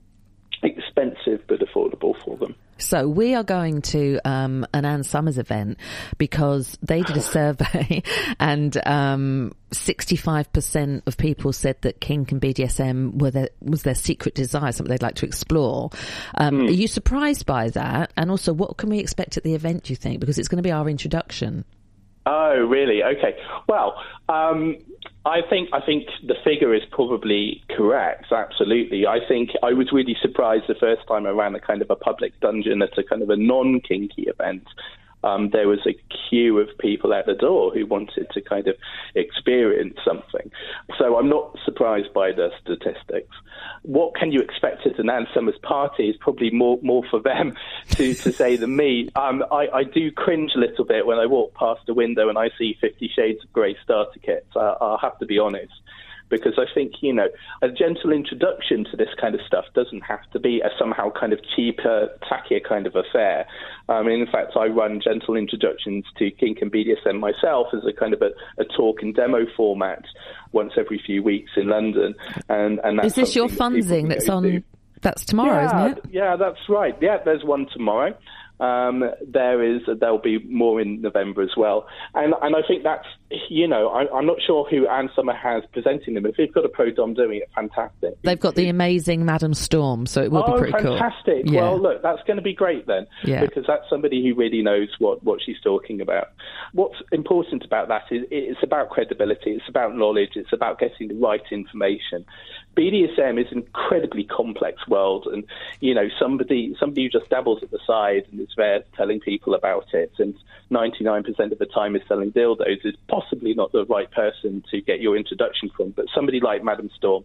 S5: expensive but affordable for them.
S3: So we are going to um, an Ann Summers event because they did a survey and um, sixty-five percent of people said that kink and B D S M were their, was their secret desire, something they'd like to explore. Um, mm. Are you surprised by that? And also, what can we expect at the event, do you think? Because it's going to be our introduction.
S5: Oh, really? Okay. Well, um, I think I think the figure is probably correct. Absolutely. I think I was really surprised the first time I ran a kind of a public dungeon at a kind of a non-kinky event. Um, there was a queue of people at the door who wanted to kind of experience something. So I'm not surprised by the statistics. What can you expect at an Ann Summers party is probably more more for them to, to say than me. Um, I, I do cringe a little bit when I walk past a window and I see Fifty Shades of Grey starter kits. I, I'll have to be honest. Because I think, you know, a gentle introduction to this kind of stuff doesn't have to be a somehow kind of cheaper, tackier kind of affair. I mean, in fact, I run gentle introductions to kink and B D S M myself as a kind of a, a talk and demo format once every few weeks in London. And, and that's
S3: Is this your
S5: that
S3: funzing that's on?
S5: To.
S3: That's tomorrow,
S5: yeah,
S3: isn't it?
S5: Yeah, that's right. Yeah, there's one tomorrow. Um, there is, there'll be more in November as well. And and I think that's, you know, I, I'm not sure who Ann Summer has presenting them. If they've got a pro dom doing it, fantastic.
S3: They've got the amazing Madam Storm, so it will
S5: oh,
S3: be pretty
S5: fantastic.
S3: cool.
S5: Fantastic.
S3: Yeah.
S5: Well, look, that's going to be great then,
S3: yeah.
S5: because that's somebody who really knows what, what she's talking about. What's important about that is it's about credibility, it's about knowledge, it's about getting the right information. B D S M is an incredibly complex world, and you know somebody somebody who just dabbles at the side and is there telling people about it, and ninety-nine percent of the time is selling dildos, is possibly not the right person to get your introduction from. But somebody like Madam Storm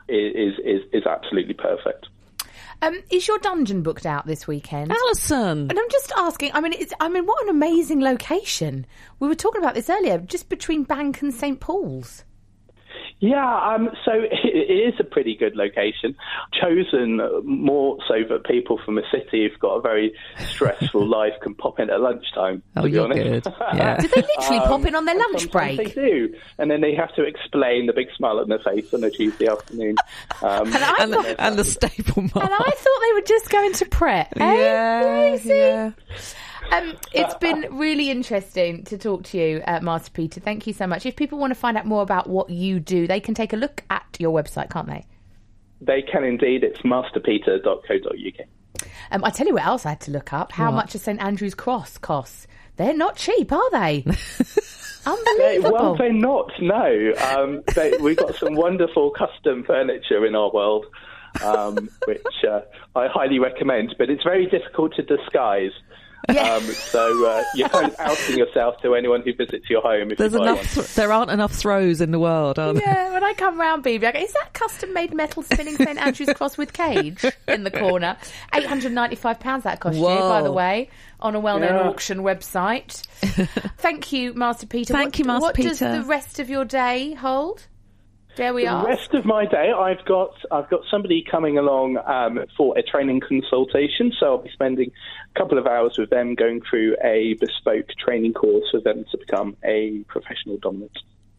S5: is is is absolutely perfect.
S2: Um, is your dungeon booked out this weekend,
S3: Alison?
S2: And I'm just asking. I mean, it's, I mean, what an amazing location. We were talking about this earlier, just between Bank and Saint Paul's.
S5: Yeah, um, so it is a pretty good location, chosen more so that people from a city who've got a very stressful life can pop in at lunchtime.
S3: Oh,
S5: to be
S3: you're
S5: honest.
S3: good. Yeah.
S2: Do they literally
S5: Um,
S2: pop in on their
S5: and
S2: lunch
S5: sometimes
S2: break?
S5: They do, and then they have to explain the big smile on their face on a Tuesday afternoon. Um,
S2: And I
S3: And,
S2: thought,
S3: the, and the staple mark.
S2: and I thought they were just going to prep. Eh?
S3: Yeah,
S2: You see?
S3: yeah.
S2: Um, it's been really interesting to talk to you, uh, Master Peter. Thank you so much. If people want to find out more about what you do, they can take a look at your website, can't they?
S5: They can indeed. It's master peter dot co dot uk.
S2: Um, I tell you what else I had to look up. How
S3: What?
S2: much a St Andrew's cross costs? They're not cheap, are they?
S5: They,
S2: Unbelievable.
S5: well, they're not, no. Um, they, we've got some wonderful custom furniture in our world, um, which uh, I highly recommend, but it's very difficult to disguise.
S2: Yeah.
S5: Um, so uh, you're kind of outing yourself to anyone who visits your home if
S3: There's
S5: you buy
S3: enough.
S5: one.
S3: Th- there aren't enough throws in the world, are there?
S2: Yeah, when I come round, B B, I go, is that custom-made metal spinning St Andrew's cross with cage in the corner? eight hundred ninety-five pounds that cost you,
S3: Whoa.
S2: by the way, on a well-known
S5: Yeah.
S2: auction website. Thank you, Master Peter.
S3: Thank
S2: what,
S3: you, Master
S2: what does
S3: Peter.
S2: the rest of your day hold? There we
S5: The
S2: are.
S5: rest of my day, I've got I've got somebody coming along um, for a training consultation, so I'll be spending a couple of hours with them going through a bespoke training course for them to become a professional dominant.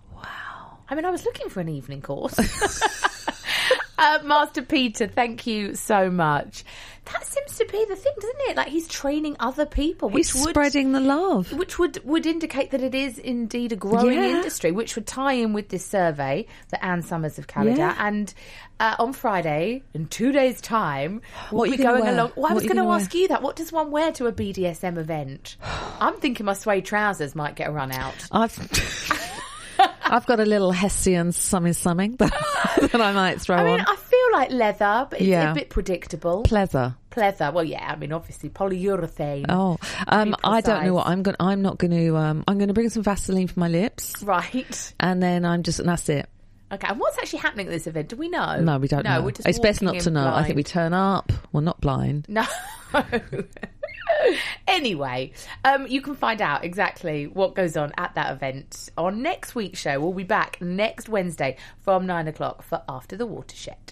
S2: I mean, I was looking for an evening course. uh, Master Peter, thank you so much. That seems to be the thing, doesn't it? Like he's training other people, which
S3: He's
S2: would
S3: spreading the love.
S2: which would would indicate that it is indeed a growing
S3: Yeah.
S2: industry, which would tie in with this survey that Anne Summers have carried
S3: Yeah.
S2: out. And uh, on Friday, in two days' time, we'll
S3: What are
S2: be
S3: you gonna
S2: going
S3: wear?
S2: along. Well, I
S3: What
S2: was
S3: are you
S2: going to
S3: gonna
S2: ask you that. What does one wear to a B D S M event? I'm thinking my suede trousers might get a run out.
S3: I've I've got a little Hessian something something that, that I might throw
S2: I mean,
S3: on.
S2: I feel like leather, but it's
S3: Yeah.
S2: a bit predictable.
S3: Pleather.
S2: Pleather. Well, yeah. I mean, obviously polyurethane.
S3: Oh, um,
S2: be
S3: I don't know
S2: precise.
S3: what I'm going. I'm not going to. Um, I'm going to bring some Vaseline for my lips,
S2: Right.
S3: and then I'm just. And that's it.
S2: Okay. And what's actually happening at this event? Do we know?
S3: No, we don't
S2: no,
S3: know.
S2: We're just
S3: It's best
S2: walking
S3: not to
S2: in
S3: know. I think we
S2: blind.
S3: turn up. Well, not blind.
S2: No. Anyway, um, you can find out exactly what goes on at that event on next week's show. We'll be back next Wednesday from nine o'clock for After the Watershed.